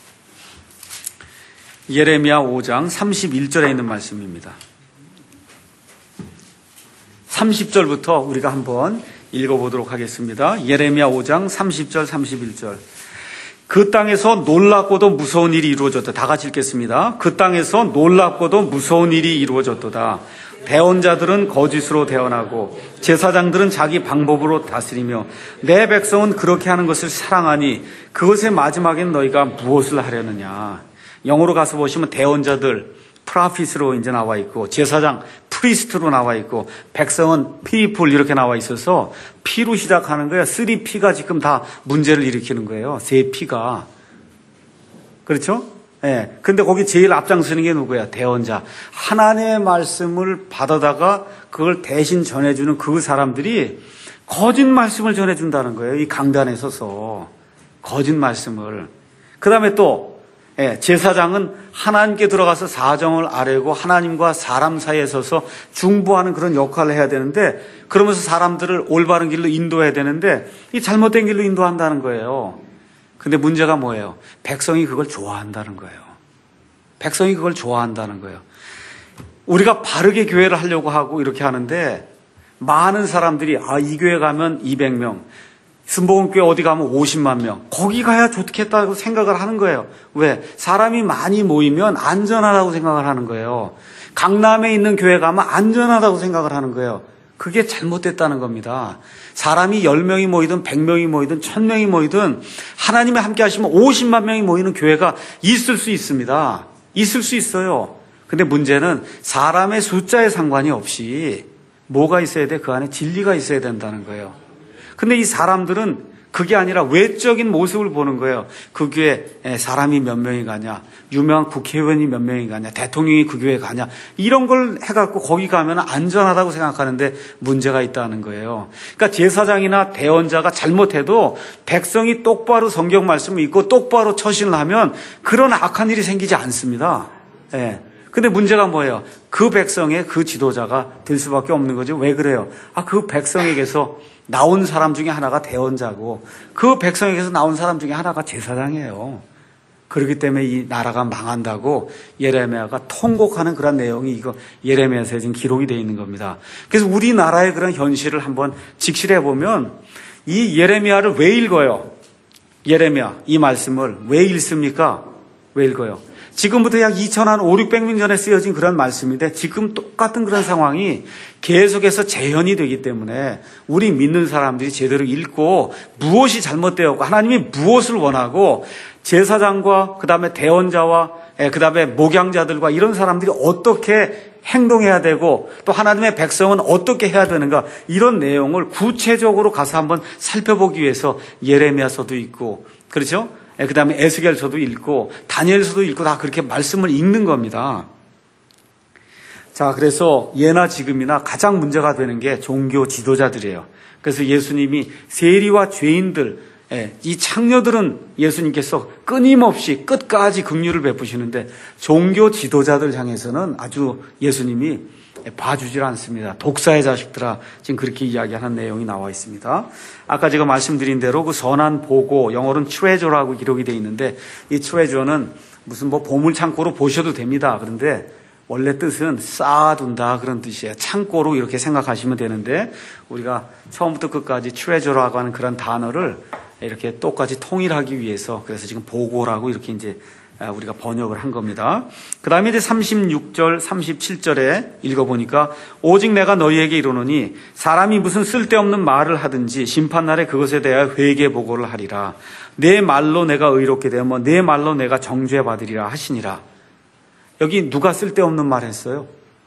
예레미야 오 장 삼십일 절에 있는 말씀입니다. 삼십 절부터 우리가 한번 읽어보도록 하겠습니다. 예레미야 오 장 삼십 절 삼십일 절. 그 땅에서 놀랍고도 무서운 일이 이루어졌다. 다 같이 읽겠습니다. 그 땅에서 놀랍고도 무서운 일이 이루어졌도다. 대언자들은 거짓으로 대언하고 제사장들은 자기 방법으로 다스리며 내 백성은 그렇게 하는 것을 사랑하니 그것의 마지막에는 너희가 무엇을 하려느냐. 영어로 가서 보시면 대언자들 프라핏으로 이제 나와 있고 제사장 프리스트로 나와 있고 백성은 피플 이렇게 나와 있어서 피로 시작하는 거예요. 쓰리 피가 지금 다 문제를 일으키는 거예요. 세 피가. 그렇죠? 예. 네. 근데 거기 제일 앞장서는 게 누구야? 대언자. 하나님의 말씀을 받아다가 그걸 대신 전해주는 그 사람들이 거짓 말씀을 전해준다는 거예요. 이 강단에 서서. 거짓 말씀을. 그 다음에 또 예, 제사장은 하나님께 들어가서 사정을 아뢰고 하나님과 사람 사이에 서서 중보하는 그런 역할을 해야 되는데 그러면서 사람들을 올바른 길로 인도해야 되는데 이 잘못된 길로 인도한다는 거예요. 근데 문제가 뭐예요? 백성이 그걸 좋아한다는 거예요. 백성이 그걸 좋아한다는 거예요. 우리가 바르게 교회를 하려고 하고 이렇게 하는데 많은 사람들이 아, 이 교회 가면 이백 명 순복음교회 어디 가면 오십만 명. 거기 가야 좋겠다고 생각을 하는 거예요. 왜? 사람이 많이 모이면 안전하다고 생각을 하는 거예요. 강남에 있는 교회 가면 안전하다고 생각을 하는 거예요. 그게 잘못됐다는 겁니다. 사람이 열 명이 모이든 백 명이 모이든 천 명이 모이든 하나님이 함께 하시면 오십만 명이 모이는 교회가 있을 수 있습니다. 있을 수 있어요. 근데 문제는 사람의 숫자에 상관이 없이 뭐가 있어야 돼? 그 안에 진리가 있어야 된다는 거예요. 근데 이 사람들은 그게 아니라 외적인 모습을 보는 거예요. 그 교회에 사람이 몇 명이 가냐, 유명한 국회의원이 몇 명이 가냐, 대통령이 그 교회에 가냐, 이런 걸 해갖고 거기 가면 안전하다고 생각하는데 문제가 있다는 거예요. 그러니까 제사장이나 대언자가 잘못해도 백성이 똑바로 성경 말씀을 읽고 똑바로 처신을 하면 그런 악한 일이 생기지 않습니다. 예. 근데 문제가 뭐예요? 그 백성의 그 지도자가 될 수밖에 없는 거죠. 왜 그래요? 아, 그 백성에게서 나온 사람 중에 하나가 대언자고 그 백성에게서 나온 사람 중에 하나가 제사장이에요. 그렇기 때문에 이 나라가 망한다고 예레미야가 통곡하는 그런 내용이 이거 예레미야서에 지금 기록이 되어 있는 겁니다. 그래서 우리나라의 그런 현실을 한번 직시해 보면 이 예레미야를 왜 읽어요? 예레미야 이 말씀을 왜 읽습니까? 왜 읽어요? 지금부터 약 이천오백 년 전에 쓰여진 그런 말씀인데 지금 똑같은 그런 상황이 계속해서 재현이 되기 때문에 우리 믿는 사람들이 제대로 읽고 무엇이 잘못되었고 하나님이 무엇을 원하고 제사장과 그 다음에 대언자와 그 다음에 목양자들과 이런 사람들이 어떻게 행동해야 되고 또 하나님의 백성은 어떻게 해야 되는가 이런 내용을 구체적으로 가서 한번 살펴보기 위해서 예레미야서도 있고 그렇죠? 그 다음에 에스겔서도 읽고 다니엘서도 읽고 다 그렇게 말씀을 읽는 겁니다. 자, 그래서 예나 지금이나 가장 문제가 되는 게 종교 지도자들이에요. 그래서 예수님이 세리와 죄인들 이 창녀들은 예수님께서 끊임없이 끝까지 긍휼을 베푸시는데 종교 지도자들 향해서는 아주 예수님이 봐주질 않습니다. 독사의 자식들아 지금 그렇게 이야기하는 내용이 나와 있습니다. 아까 제가 말씀드린 대로 그 선한 보고 영어로는 트레저라고 기록이 되어 있는데 이 트레저는 무슨 뭐 보물창고로 보셔도 됩니다. 그런데 원래 뜻은 쌓아둔다 그런 뜻이에요. 창고로 이렇게 생각하시면 되는데 우리가 처음부터 끝까지 트레저라고 하는 그런 단어를 이렇게 똑같이 통일하기 위해서 그래서 지금 보고라고 이렇게 이제 우리가 번역을 한 겁니다. 그 다음에 이제 삼십육 절, 삼십칠 절에 읽어보니까 오직 내가 너희에게 이르노니 사람이 무슨 쓸데없는 말을 하든지 심판날에 그것에 대하여 회개 보고를 하리라. 내 말로 내가 의롭게 되면 내 말로 내가 정죄 받으리라 하시니라. 여기 누가 쓸데없는 말 했어요?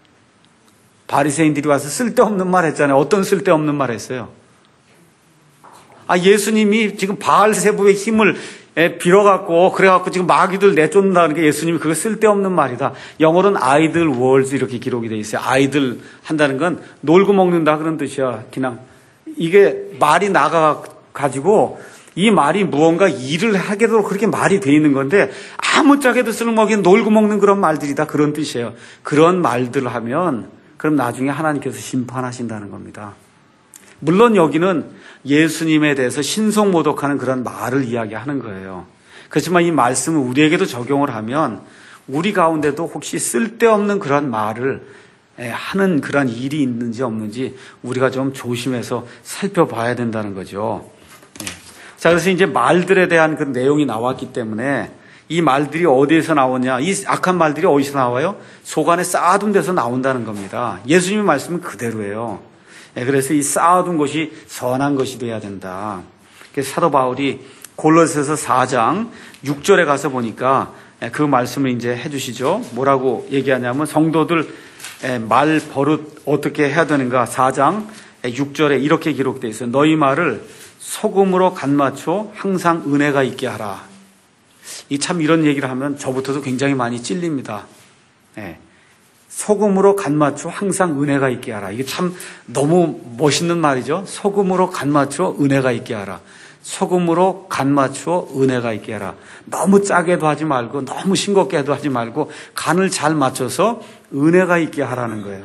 바리새인들이 와서 쓸데없는 말 했잖아요. 어떤 쓸데없는 말 했어요? 아, 예수님이 지금 바알세부의 힘을 빌어갖고 그래갖고 지금 마귀들 내쫓는다는 게 예수님이 그거 쓸데없는 말이다. 영어로는 아이들 월즈 이렇게 기록이 돼 있어요. 아이들 한다는 건 놀고 먹는다 그런 뜻이야. 그냥 이게 말이 나가가지고 이 말이 무언가 일을 하게 되도록 그렇게 말이 돼 있는 건데 아무짝에도 쓸모없는 놀고 먹는 그런 말들이다 그런 뜻이에요. 그런 말들을 하면 그럼 나중에 하나님께서 심판하신다는 겁니다. 물론 여기는 예수님에 대해서 신성모독하는 그런 말을 이야기하는 거예요. 그렇지만 이 말씀을 우리에게도 적용을 하면 우리 가운데도 혹시 쓸데없는 그런 말을 하는 그런 일이 있는지 없는지 우리가 좀 조심해서 살펴봐야 된다는 거죠. 자, 그래서 이제 말들에 대한 그 내용이 나왔기 때문에 이 말들이 어디에서 나오냐, 이 악한 말들이 어디서 나와요? 속 안에 쌓아둔 데서 나온다는 겁니다. 예수님의 말씀은 그대로예요. 그래서 이 쌓아둔 것이 선한 것이 돼야 된다. 그래서 사도 바울이 골로새서 사 장 육 절에 가서 보니까 그 말씀을 이제 해주시죠. 뭐라고 얘기하냐면 성도들 말 버릇 어떻게 해야 되는가 사 장 육 절에 이렇게 기록되어 있어요. 너희 말을 소금으로 간 맞춰 항상 은혜가 있게 하라. 이 참 이런 얘기를 하면 저부터도 굉장히 많이 찔립니다. 네. 소금으로 간 맞춰 항상 은혜가 있게 하라. 이게 참 너무 멋있는 말이죠. 소금으로 간 맞춰 은혜가 있게 하라. 소금으로 간 맞춰 은혜가 있게 하라. 너무 짜게도 하지 말고 너무 싱겁게도 하지 말고 간을 잘 맞춰서 은혜가 있게 하라는 거예요.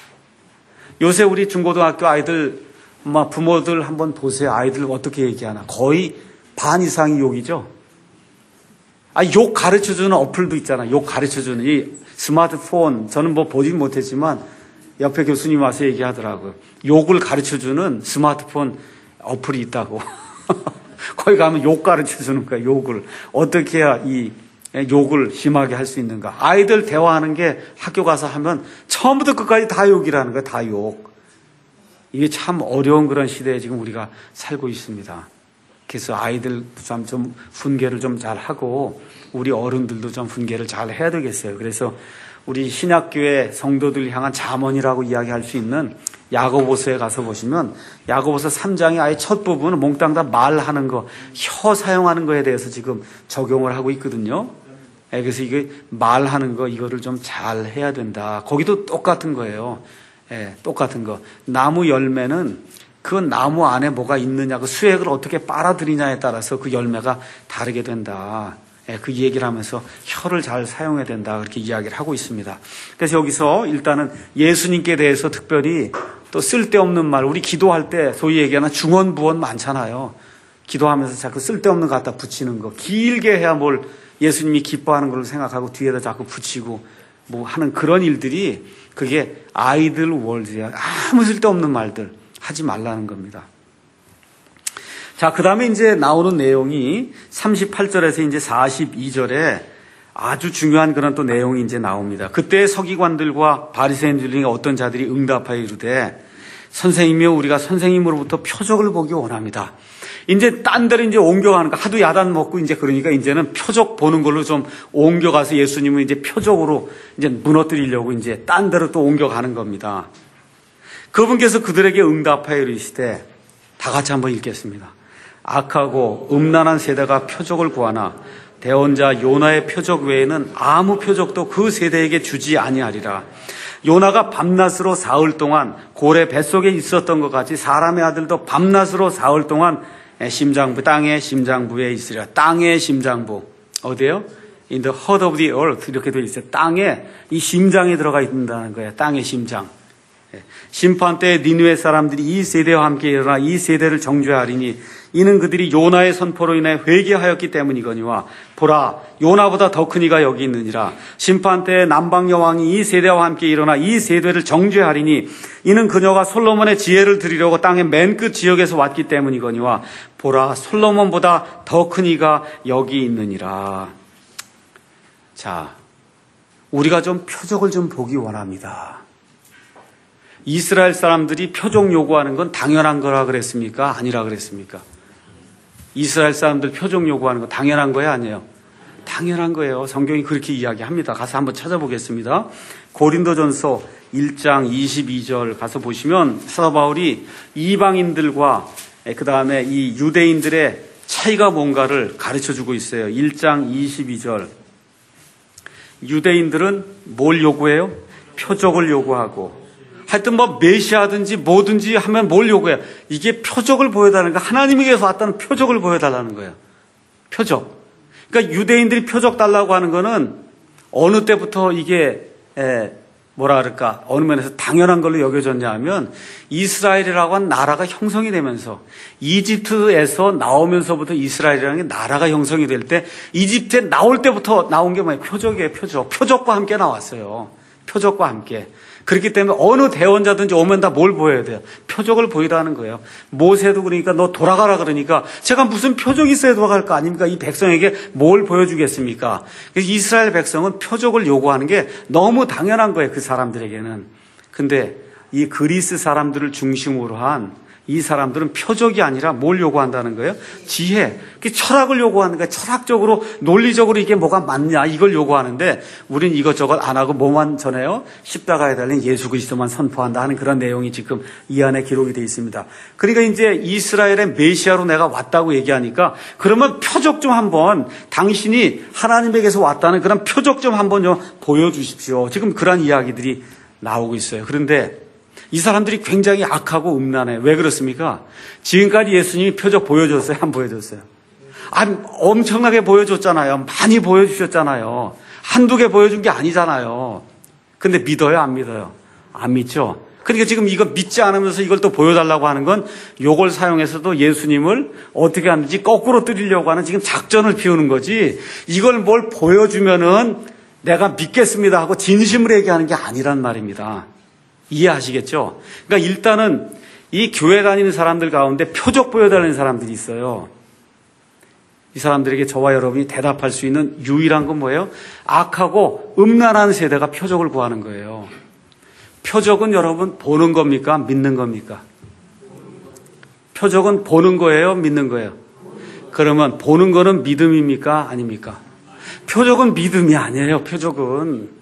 요새 우리 중고등학교 아이들 부모들 한번 보세요. 아이들 어떻게 얘기하나. 거의 반 이상이 욕이죠. 아, 욕 가르쳐주는 어플도 있잖아. 욕 가르쳐주는 이 스마트폰. 저는 뭐 보진 못했지만 옆에 교수님 와서 얘기하더라고요. 욕을 가르쳐주는 스마트폰 어플이 있다고. 거기 가면 욕 가르쳐주는 거야. 욕을. 어떻게 해야 이 욕을 심하게 할 수 있는가. 아이들 대화하는 게 학교 가서 하면 처음부터 끝까지 다 욕이라는 거야. 다 욕. 이게 참 어려운 그런 시대에 지금 우리가 살고 있습니다. 그래서 아이들 좀, 좀 훈계를 좀 잘 하고 우리 어른들도 좀 훈계를 잘 해야 되겠어요. 그래서 우리 신약교회 성도들 향한 잠언이라고 이야기할 수 있는 야고보서에 가서 보시면 야고보서 삼 장의 아예 첫 부분은 몽땅 다 말하는 거, 혀 사용하는 거에 대해서 지금 적용을 하고 있거든요. 그래서 이게 말하는 거 이거를 좀 잘 해야 된다. 거기도 똑같은 거예요. 예, 똑같은 거. 나무 열매는 그 나무 안에 뭐가 있느냐, 그 수액을 어떻게 빨아들이냐에 따라서 그 열매가 다르게 된다. 예, 그 얘기를 하면서 혀를 잘 사용해야 된다. 그렇게 이야기를 하고 있습니다. 그래서 여기서 일단은 예수님께 대해서 특별히 또 쓸데없는 말, 우리 기도할 때 소위 얘기하는 중언부언 많잖아요. 기도하면서 자꾸 쓸데없는 거 갖다 붙이는 거. 길게 해야 뭘 예수님이 기뻐하는 걸 생각하고 뒤에다 자꾸 붙이고 뭐 하는 그런 일들이 그게 아이들 월드야. 아무 쓸데없는 말들 하지 말라는 겁니다. 자, 그 다음에 이제 나오는 내용이 삼십팔 절에서 이제 사십이 절에 아주 중요한 그런 또 내용이 이제 나옵니다. 그때 서기관들과 바리새인들 중에 어떤 자들이 응답하여 이르되 선생님이여 우리가 선생님으로부터 표적을 보기 원합니다. 이제 딴 데로 이제 옮겨가는 거, 하도 야단 먹고 이제 그러니까 이제는 표적 보는 걸로 좀 옮겨가서 예수님은 이제 표적으로 이제 무너뜨리려고 이제 딴 데로 또 옮겨가는 겁니다. 그분께서 그들에게 응답하여 이르시되, 다 같이 한번 읽겠습니다. 악하고 음란한 세대가 표적을 구하나 대언자 요나의 표적 외에는 아무 표적도 그 세대에게 주지 아니하리라. 요나가 밤낮으로 사흘 동안 고래 뱃속에 있었던 것 같이 사람의 아들도 밤낮으로 사흘 동안 심장부, 땅의 심장부에 있으리라. 땅의 심장부. 어디요? In the heart of the earth. 이렇게 되어 있어요. 땅에, 이 심장에 들어가 있다는 거예요. 땅의 심장. 심판 때에 니느웨 사람들이 이 세대와 함께 일어나 이 세대를 정죄하리니 이는 그들이 요나의 선포로 인해 회개하였기 때문이거니와 보라 요나보다 더 큰 이가 여기 있느니라. 심판 때에 남방 여왕이 이 세대와 함께 일어나 이 세대를 정죄하리니 이는 그녀가 솔로몬의 지혜를 드리려고 땅의 맨 끝 지역에서 왔기 때문이거니와 보라 솔로몬보다 더 큰 이가 여기 있느니라. 자, 우리가 좀 표적을 좀 보기 원합니다. 이스라엘 사람들이 표적 요구하는 건 당연한 거라 그랬습니까? 아니라 그랬습니까? 이스라엘 사람들 표적 요구하는 거 당연한 거예요? 아니에요? 당연한 거예요. 성경이 그렇게 이야기합니다. 가서 한번 찾아보겠습니다. 고린도전서 일 장 이십이 절 가서 보시면 사도 바울이 이방인들과 그 다음에 이 유대인들의 차이가 뭔가를 가르쳐주고 있어요. 일 장 이십이 절. 유대인들은 뭘 요구해요? 표적을 요구하고, 하여튼 뭐 메시아든지 뭐든지 하면 뭘 요구해요? 이게 표적을 보여달라는 거, 하나님에게서 왔다는 표적을 보여달라는 거예요. 표적. 그러니까 유대인들이 표적 달라고 하는 거는 어느 때부터 이게 에, 뭐라 그럴까, 어느 면에서 당연한 걸로 여겨졌냐 하면 이스라엘이라고 한 나라가 형성이 되면서, 이집트에서 나오면서부터 이스라엘이라는 게 나라가 형성이 될 때, 이집트에 나올 때부터 나온 게 뭐예요? 표적이에요. 표적. 표적과 함께 나왔어요. 표적과 함께. 그렇기 때문에 어느 대원자든지 오면 다 뭘 보여야 돼요? 표적을 보이라는 거예요. 모세도 그러니까 너 돌아가라 그러니까 제가 무슨 표적이 있어야 돌아갈 거 아닙니까? 이 백성에게 뭘 보여주겠습니까? 그래서 이스라엘 백성은 표적을 요구하는 게 너무 당연한 거예요. 그 사람들에게는. 근데 이 그리스 사람들을 중심으로 한 이 사람들은 표적이 아니라 뭘 요구한다는 거예요? 지혜. 철학을 요구하는 거예요. 철학적으로, 논리적으로 이게 뭐가 맞냐 이걸 요구하는데 우린 이것저것 안 하고 뭐만 전해요? 십자가에 달린 예수 그리스도만 선포한다 하는 그런 내용이 지금 이 안에 기록이 되어 있습니다. 그러니까 이제 이스라엘의 메시아로 내가 왔다고 얘기하니까 그러면 표적 좀 한번, 당신이 하나님에게서 왔다는 그런 표적 좀 한번 좀 보여주십시오. 지금 그런 이야기들이 나오고 있어요. 그런데 이 사람들이 굉장히 악하고 음란해요. 왜 그렇습니까? 지금까지 예수님이 표적 보여줬어요? 안 보여줬어요? 아, 엄청나게 보여줬잖아요. 많이 보여주셨잖아요. 한두 개 보여준 게 아니잖아요. 근데 믿어요? 안 믿어요? 안 믿죠? 그러니까 지금 이거 믿지 않으면서 이걸 또 보여달라고 하는 건 요걸 사용해서도 예수님을 어떻게 하는지 거꾸로 뜨리려고 하는 지금 작전을 피우는 거지, 이걸 뭘 보여주면은 내가 믿겠습니다 하고 진심으로 얘기하는 게 아니란 말입니다. 이해하시겠죠? 그러니까 일단은 이 교회 다니는 사람들 가운데 표적 보여달라는 사람들이 있어요. 이 사람들에게 저와 여러분이 대답할 수 있는 유일한 건 뭐예요? 악하고 음란한 세대가 표적을 구하는 거예요. 표적은 여러분 보는 겁니까? 믿는 겁니까? 표적은 보는 거예요? 믿는 거예요? 그러면 보는 거는 믿음입니까? 아닙니까? 표적은 믿음이 아니에요. 표적은.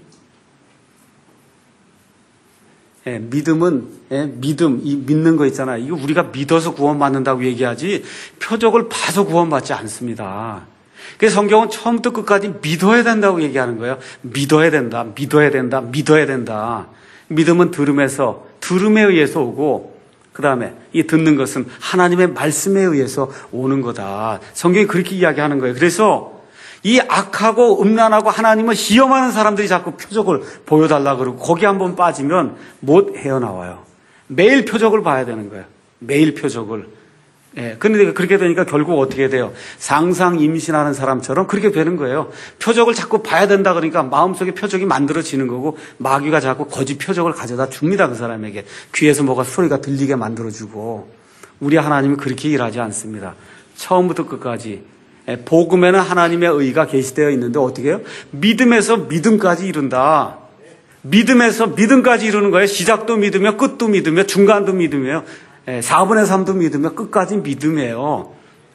예, 믿음은, 예, 믿음, 이 믿는 거 있잖아요. 이거 우리가 믿어서 구원받는다고 얘기하지 표적을 봐서 구원받지 않습니다. 그래서 성경은 처음부터 끝까지 믿어야 된다고 얘기하는 거예요. 믿어야 된다, 믿어야 된다, 믿어야 된다. 믿음은 들음에서, 들음에 의해서 오고, 그 다음에 이 듣는 것은 하나님의 말씀에 의해서 오는 거다. 성경이 그렇게 이야기하는 거예요. 그래서 이 악하고 음란하고 하나님을 시험하는 사람들이 자꾸 표적을 보여달라 그러고 거기 한번 빠지면 못 헤어나와요. 매일 표적을 봐야 되는 거예요. 매일 표적을. 예. 그런데 그렇게 되니까 결국 어떻게 돼요? 상상 임신하는 사람처럼 그렇게 되는 거예요. 표적을 자꾸 봐야 된다 그러니까 마음속에 표적이 만들어지는 거고, 마귀가 자꾸 거짓 표적을 가져다 줍니다. 그 사람에게. 귀에서 뭐가 소리가 들리게 만들어주고. 우리 하나님은 그렇게 일하지 않습니다. 처음부터 끝까지. 복음에는 하나님의 의가 계시되어 있는데 어떻게 해요? 믿음에서 믿음까지 이룬다. 믿음에서 믿음까지 이루는 거예요. 시작도 믿으며 끝도 믿으며 중간도 믿으며 사분의 삼도 믿으며 끝까지 믿음이에요.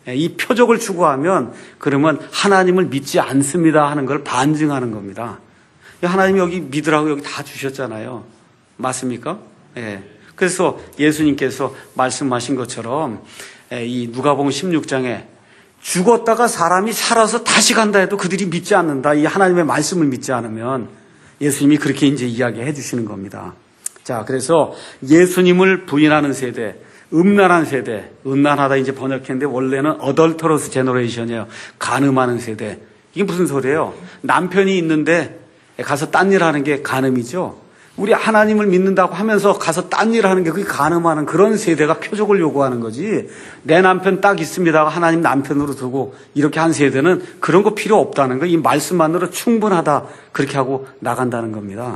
이 표적을 추구하면 그러면 하나님을 믿지 않습니다 하는 걸 반증하는 겁니다. 하나님이 여기 믿으라고 여기 다 주셨잖아요. 맞습니까? 예. 그래서 예수님께서 말씀하신 것처럼 이 누가복음 십육 장에 죽었다가 사람이 살아서 다시 간다 해도 그들이 믿지 않는다. 이 하나님의 말씀을 믿지 않으면 예수님이 그렇게 이제 이야기해 주시는 겁니다. 자, 그래서 예수님을 부인하는 세대, 음란한 세대, 음란하다 이제 번역했는데 원래는 어덜터러스 제너레이션이에요. 간음하는 세대. 이게 무슨 소리예요? 남편이 있는데 가서 딴 일 하는 게 간음이죠. 우리 하나님을 믿는다고 하면서 가서 딴 일 하는 게 그게 간음하는 그런 세대가 표적을 요구하는 거지. 내 남편 딱 있습니다. 하나님 남편으로 두고 이렇게 한 세대는 그런 거 필요 없다는 거. 이 말씀만으로 충분하다. 그렇게 하고 나간다는 겁니다.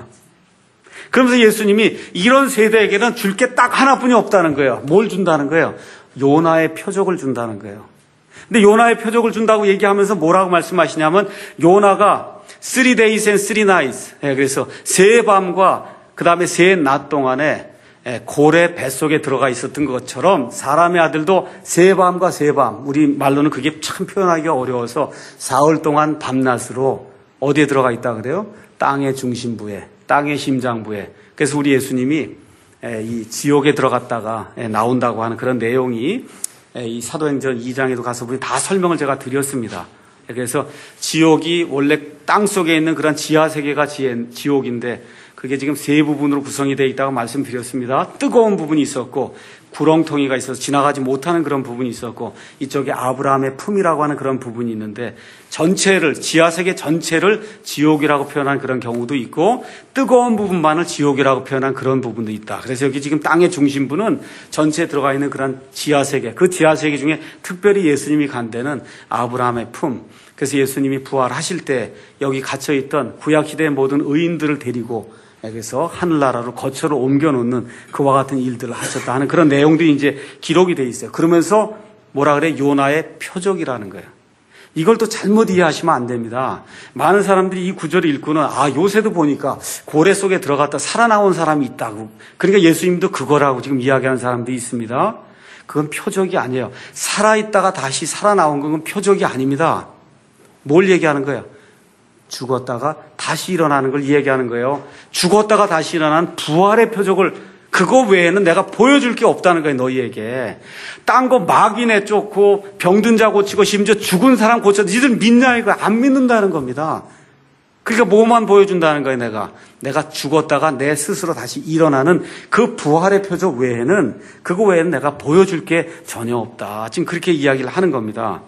그러면서 예수님이 이런 세대에게는 줄 게 딱 하나뿐이 없다는 거예요. 뭘 준다는 거예요? 요나의 표적을 준다는 거예요. 근데 요나의 표적을 준다고 얘기하면서 뭐라고 말씀하시냐면 요나가 three days and three nights. 예, 그래서 세 밤과 그 다음에 세 낮 동안에 예, 고래 뱃속에 들어가 있었던 것처럼 사람의 아들도 세 밤과 세 밤, 우리 말로는 그게 참 표현하기가 어려워서 사흘 동안 밤낮으로 어디에 들어가 있다 그래요? 땅의 중심부에, 땅의 심장부에. 그래서 우리 예수님이 예, 이 지옥에 들어갔다가 예, 나온다고 하는 그런 내용이 예, 이 사도행전 이 장에도 가서 보니 다 설명을 제가 드렸습니다. 그래서 지옥이 원래 땅 속에 있는 그런 지하 세계가 지옥인데 그게 지금 세 부분으로 구성이 되어 있다고 말씀드렸습니다. 뜨거운 부분이 있었고 구렁텅이가 있어서 지나가지 못하는 그런 부분이 있었고 이쪽에 아브라함의 품이라고 하는 그런 부분이 있는데 전체를 지하 세계 전체를 지옥이라고 표현한 그런 경우도 있고 뜨거운 부분만을 지옥이라고 표현한 그런 부분도 있다. 그래서 여기 지금 땅의 중심부는 전체에 들어가 있는 그런 지하 세계, 그 지하 세계 중에 특별히 예수님이 간 데는 아브라함의 품. 그래서 예수님이 부활하실 때 여기 갇혀 있던 구약 시대의 모든 의인들을 데리고 그래서 하늘나라로 거처로 옮겨놓는 그와 같은 일들을 하셨다 하는 그런 내용들이 이제 기록이 돼 있어요. 그러면서 뭐라 그래? 요나의 표적이라는 거예요. 이걸 또 잘못 이해하시면 안 됩니다. 많은 사람들이 이 구절을 읽고는 아 요새도 보니까 고래 속에 들어갔다 살아나온 사람이 있다고. 그러니까 예수님도 그거라고 지금 이야기하는 사람들이 있습니다. 그건 표적이 아니에요. 살아있다가 다시 살아나온 건 표적이 아닙니다. 뭘 얘기하는 거예요? 죽었다가 다시 일어나는 걸 얘기하는 거예요. 죽었다가 다시 일어나는 부활의 표적을 그거 외에는 내가 보여줄 게 없다는 거예요. 너희에게. 딴 거 마귀 내쫓고 병든 자 고치고 심지어 죽은 사람 고쳐 니들 믿냐 이거 안 믿는다는 겁니다. 그러니까 뭐만 보여준다는 거예요. 내가. 내가 죽었다가 내 스스로 다시 일어나는 그 부활의 표적 외에는 그거 외에는 내가 보여줄 게 전혀 없다. 지금 그렇게 이야기를 하는 겁니다.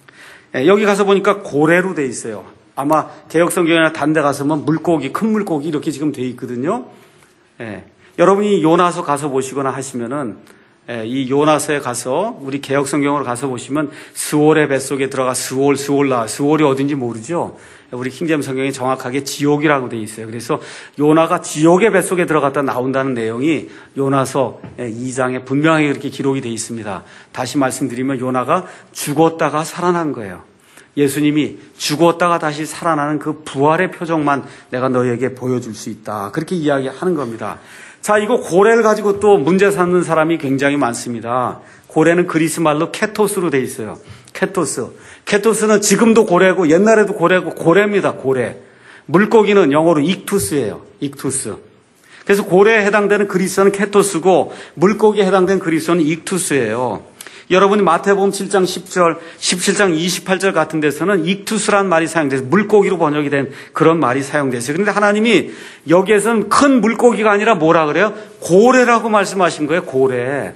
여기 가서 보니까 고래로 돼 있어요. 아마 개혁성경이나 다른 데 가서 보면 물고기, 큰 물고기 이렇게 지금 돼 있거든요. 예. 여러분이 요나서 가서 보시거나 하시면은 예, 이 요나서에 가서 우리 개혁성경으로 가서 보시면 스올의 뱃속에 들어가 스올, 스올라, 스올이 어딘지 모르죠. 우리 킹제임스 성경에 정확하게 지옥이라고 돼 있어요. 그래서 요나가 지옥의 뱃속에 들어갔다 나온다는 내용이 요나서 이 장에 분명하게 그렇게 기록이 돼 있습니다. 다시 말씀드리면 요나가 죽었다가 살아난 거예요. 예수님이 죽었다가 다시 살아나는 그 부활의 표정만 내가 너희에게 보여줄 수 있다. 그렇게 이야기하는 겁니다. 자, 이거 고래를 가지고 또 문제 삼는 사람이 굉장히 많습니다. 고래는 그리스 말로 케토스로 돼 있어요. 케토스. 케토스는 지금도 고래고 옛날에도 고래고 고래입니다. 고래. 물고기는 영어로 익투스예요. 익투스. 그래서 고래에 해당되는 그리스어는 케토스고 물고기에 해당되는 그리스어는 익투스예요. 여러분이 마태복음 칠 장 십 절, 십칠 장 이십팔 절 같은 데서는 익투스란 말이 사용돼서 물고기로 번역이 된 그런 말이 사용됐어요. 그런데 하나님이 여기에서는 큰 물고기가 아니라 뭐라 그래요? 고래라고 말씀하신 거예요. 고래.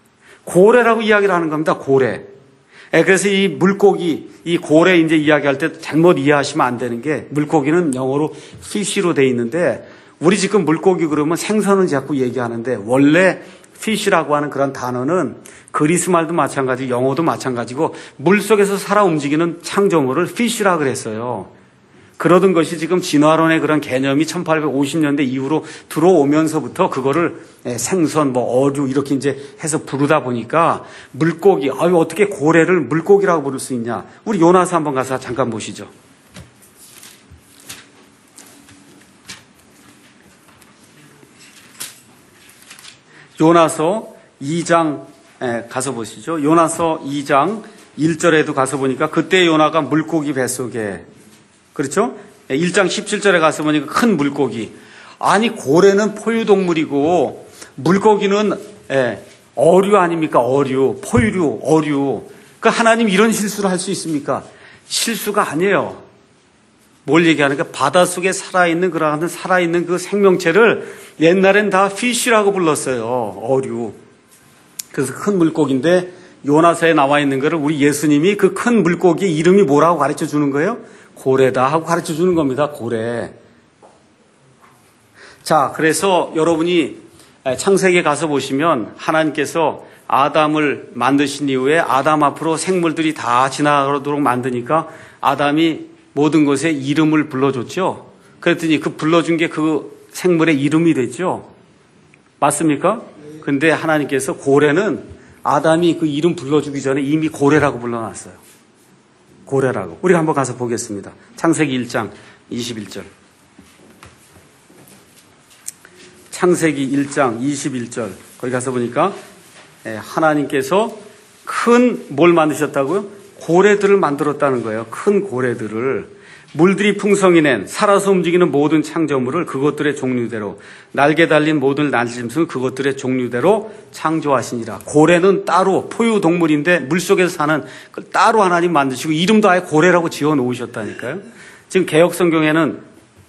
고래라고 이야기를 하는 겁니다. 고래. 그래서 이 물고기, 이 고래 이제 이야기할 때 잘못 이해하시면 안 되는 게 물고기는 영어로 fish로 돼 있는데 우리 지금 물고기 그러면 생선을 자꾸 얘기하는데 원래 fish라고 하는 그런 단어는 그리스 말도 마찬가지, 영어도 마찬가지고 물속에서 살아 움직이는 창조물을 fish라 그랬어요. 그러던 것이 지금 진화론의 그런 개념이 천팔백오십 년대 이후로 들어오면서부터 그거를 생선, 뭐 어류 이렇게 이제 해서 부르다 보니까 물고기, 아유 어떻게 고래를 물고기라고 부를 수 있냐? 우리 요나서 한번 가서 잠깐 보시죠. 요나서 이 장 가서 보시죠. 요나서 이 장 일 절에도 가서 보니까 그때 요나가 물고기 뱃속에, 그렇죠? 일 장 십칠 절에 가서 보니까 큰 물고기. 아니, 고래는 포유동물이고 물고기는 예, 어류 아닙니까? 어류, 포유류, 어류. 그러니까 하나님 이런 실수를 할 수 있습니까? 실수가 아니에요. 뭘 얘기하는가? 바닷속에 살아있는 그러한 살아있는 그 생명체를 옛날엔 다 피쉬라고 불렀어요. 어류. 그래서 큰 물고기인데 요나서에 나와 있는 거를 우리 예수님이 그 큰 물고기 이름이 뭐라고 가르쳐 주는 거예요? 고래다 하고 가르쳐 주는 겁니다. 고래. 자, 그래서 여러분이 창세기에 가서 보시면 하나님께서 아담을 만드신 이후에 아담 앞으로 생물들이 다 지나가도록 만드니까 아담이 모든 것에 이름을 불러줬죠. 그랬더니 그 불러준 게 그 생물의 이름이 됐죠. 맞습니까? 근데 하나님께서 고래는 아담이 그 이름 불러주기 전에 이미 고래라고 불러놨어요. 고래라고. 우리가 한번 가서 보겠습니다. 창세기 일 장 이십일 절. 창세기 일 장 이십일 절. 거기 가서 보니까 하나님께서 큰 뭘 만드셨다고요? 고래들을 만들었다는 거예요. 큰 고래들을. 물들이 풍성히 낸 살아서 움직이는 모든 창조물을 그것들의 종류대로, 날개 달린 모든 날짐승을 그것들의 종류대로 창조하시니라. 고래는 따로 포유동물인데 물속에서 사는 그 따로 하나님 만드시고 이름도 아예 고래라고 지어 놓으셨다니까요. 지금 개역성경에는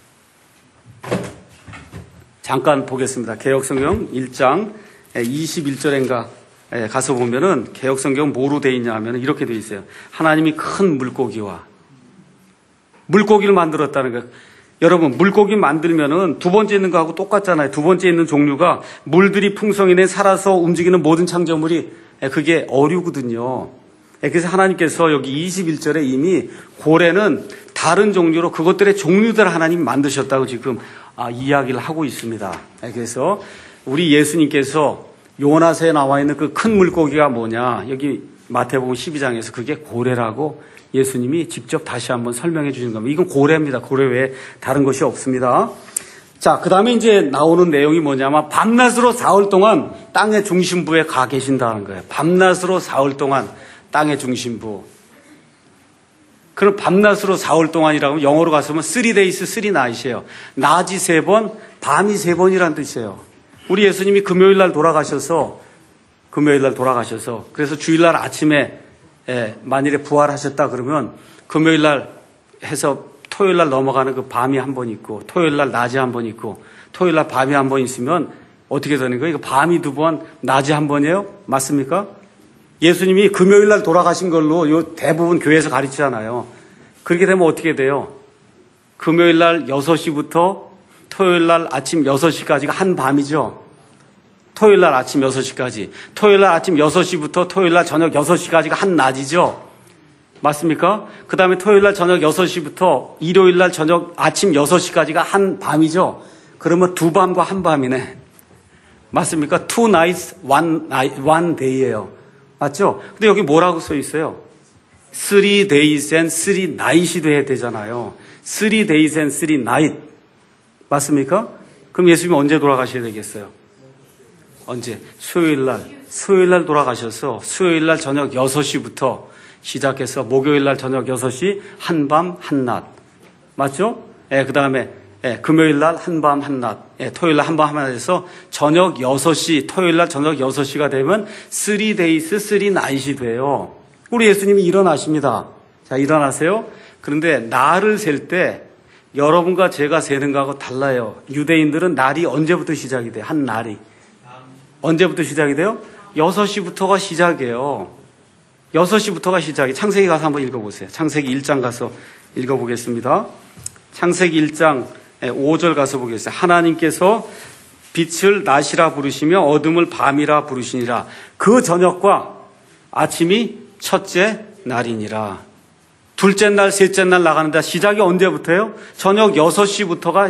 잠깐 보겠습니다. 개역성경 일 장 이십일 절인가 가서 보면은 개역성경은 뭐로 되어 있냐 하면 이렇게 되어 있어요. 하나님이 큰 물고기와 물고기를 만들었다는 거예요. 여러분, 물고기 만들면은 두 번째 있는 거하고 똑같잖아요. 두 번째 있는 종류가 물들이 풍성히 내 살아서 움직이는 모든 창조물이 그게 어류거든요. 그래서 하나님께서 여기 이십일 절에 이미 고래는 다른 종류로 그것들의 종류들 하나님 만드셨다고 지금 아, 이야기를 하고 있습니다. 그래서 우리 예수님께서 요나서에 나와 있는 그 큰 물고기가 뭐냐, 여기 마태복음 십이 장에서 그게 고래라고 예수님이 직접 다시 한번 설명해 주신 겁니다. 이건 고래입니다. 고래 외에 다른 것이 없습니다. 자, 그 다음에 이제 나오는 내용이 뭐냐면 밤낮으로 사흘 동안 땅의 중심부에 가 계신다는 거예요. 밤낮으로 사흘 동안 땅의 중심부. 그럼 밤낮으로 사흘 동안이라고 하면 영어로 가서면 three days, three night이에요. 낮이 세 번, 밤이 세 번이라는 뜻이에요. 우리 예수님이 금요일 날 돌아가셔서 금요일 날 돌아가셔서 그래서 주일 날 아침에 예, 만일에 부활하셨다 그러면 금요일 날 해서 토요일 날 넘어가는 그 밤이 한 번 있고 토요일 날 낮이 한 번 있고 토요일 날 밤이 한 번 있으면 어떻게 되는 거예요? 이거 밤이 두 번, 낮이 한 번이에요? 맞습니까? 예수님이 금요일 날 돌아가신 걸로 요 대부분 교회에서 가르치잖아요. 그렇게 되면 어떻게 돼요? 금요일 날 여섯 시부터 토요일 날 아침 여섯 시까지가 한 밤이죠. 토요일 날 아침 여섯 시까지. 토요일 날 아침 여섯 시부터 토요일 날 저녁 여섯 시까지가 한 낮이죠. 맞습니까? 그 다음에 토요일 날 저녁 여섯 시부터 일요일 날 저녁 아침 여섯 시까지가 한 밤이죠. 그러면 두 밤과 한 밤이네. 맞습니까? Two nights, one, night, one day예요. 맞죠? 근데 여기 뭐라고 써 있어요? Three days and three night이 돼야 되잖아요. Three days and three night. 맞습니까? 그럼 예수님이 언제 돌아가셔야 되겠어요? 언제? 수요일 날. 수요일 날 돌아가셔서 수요일 날 저녁 여섯 시부터 시작해서 목요일 날 저녁 여섯 시 한밤 한낮. 맞죠? 예, 그 다음에 예, 금요일 날 한밤 한낮. 예, 토요일 날 한밤 한낮에서 저녁 여섯 시, 토요일 날 저녁 여섯 시가 되면 three days, three night이 돼요. 우리 예수님이 일어나십니다. 자, 일어나세요. 그런데 날을 셀 때 여러분과 제가 세는 거하고 달라요. 유대인들은 날이 언제부터 시작이 돼요? 한 날이. 언제부터 시작이 돼요? 여섯 시부터가 시작이에요. 여섯 시부터가 시작이. 창세기 가서 한번 읽어보세요. 창세기 일 장 가서 읽어보겠습니다. 창세기 일 장 오 절 가서 보겠어요. 하나님께서 빛을 낮이라 부르시며 어둠을 밤이라 부르시니라. 그 저녁과 아침이 첫째 날이니라. 둘째 날, 셋째 날 나가는데 시작이 언제부터예요? 저녁 여섯 시부터가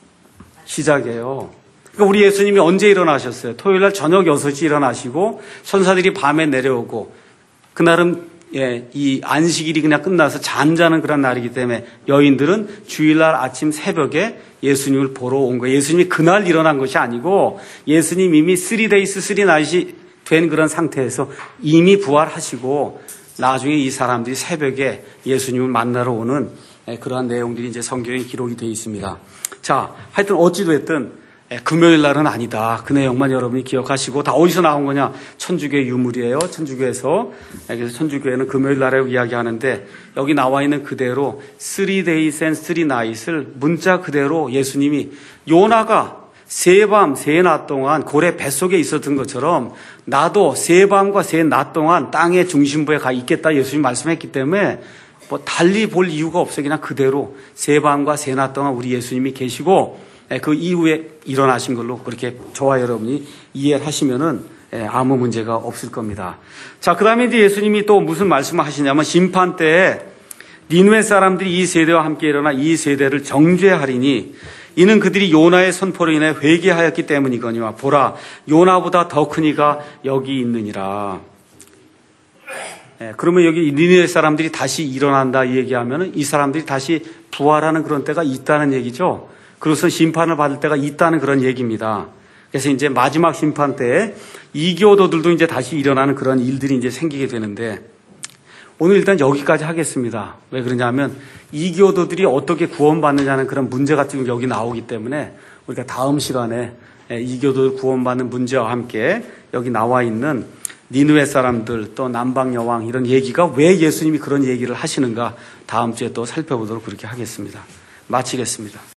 시작이에요. 그러니까 우리 예수님이 언제 일어나셨어요? 토요일 날 저녁 여섯 시 일어나시고 천사들이 밤에 내려오고 그날은 예, 이 안식일이 그냥 끝나서 잠자는 그런 날이기 때문에 여인들은 주일날 아침 새벽에 예수님을 보러 온 거예요. 예수님이 그날 일어난 것이 아니고 예수님 이미 three days, three night이 된 그런 상태에서 이미 부활하시고 나중에 이 사람들이 새벽에 예수님을 만나러 오는 그러한 내용들이 이제 성경에 기록이 되어 있습니다. 자, 하여튼 어찌됐든 금요일 날은 아니다. 그 내용만 여러분이 기억하시고, 다 어디서 나온 거냐? 천주교 유물이에요. 천주교에서. 그래서 천주교에는 금요일 날이라고 이야기하는데, 여기 나와 있는 그대로 three days and three nights을 문자 그대로 예수님이 요나가 세 밤, 세 낮 동안 고래 뱃속에 있었던 것처럼 나도 세 밤과 세 낮 동안 땅의 중심부에 가 있겠다 예수님이 말씀했기 때문에 뭐 달리 볼 이유가 없어요. 그냥 그대로 세 밤과 세 낮 동안 우리 예수님이 계시고 그 이후에 일어나신 걸로 그렇게 저와 여러분이 이해를 하시면은 아무 문제가 없을 겁니다. 자, 그 다음에 이제 예수님이 또 무슨 말씀을 하시냐면 심판 때에 니느웨 사람들이 이 세대와 함께 일어나 이 세대를 정죄하리니 이는 그들이 요나의 선포로 인해 회개하였기 때문이거니와 보라 요나보다 더 큰 이가 여기 있느니라. 예, 그러면 여기 니느웨 사람들이 다시 일어난다 얘기하면은 이 사람들이 다시 부활하는 그런 때가 있다는 얘기죠. 그래서 심판을 받을 때가 있다는 그런 얘기입니다. 그래서 이제 마지막 심판 때에 이교도들도 이제 다시 일어나는 그런 일들이 이제 생기게 되는데 오늘 일단 여기까지 하겠습니다. 왜 그러냐면 이교도들이 어떻게 구원받느냐는 그런 문제가 지금 여기 나오기 때문에 우리가 다음 시간에 이교도들 구원받는 문제와 함께 여기 나와 있는 니느웨 사람들 또 남방 여왕 이런 얘기가 왜 예수님이 그런 얘기를 하시는가 다음 주에 또 살펴보도록 그렇게 하겠습니다. 마치겠습니다.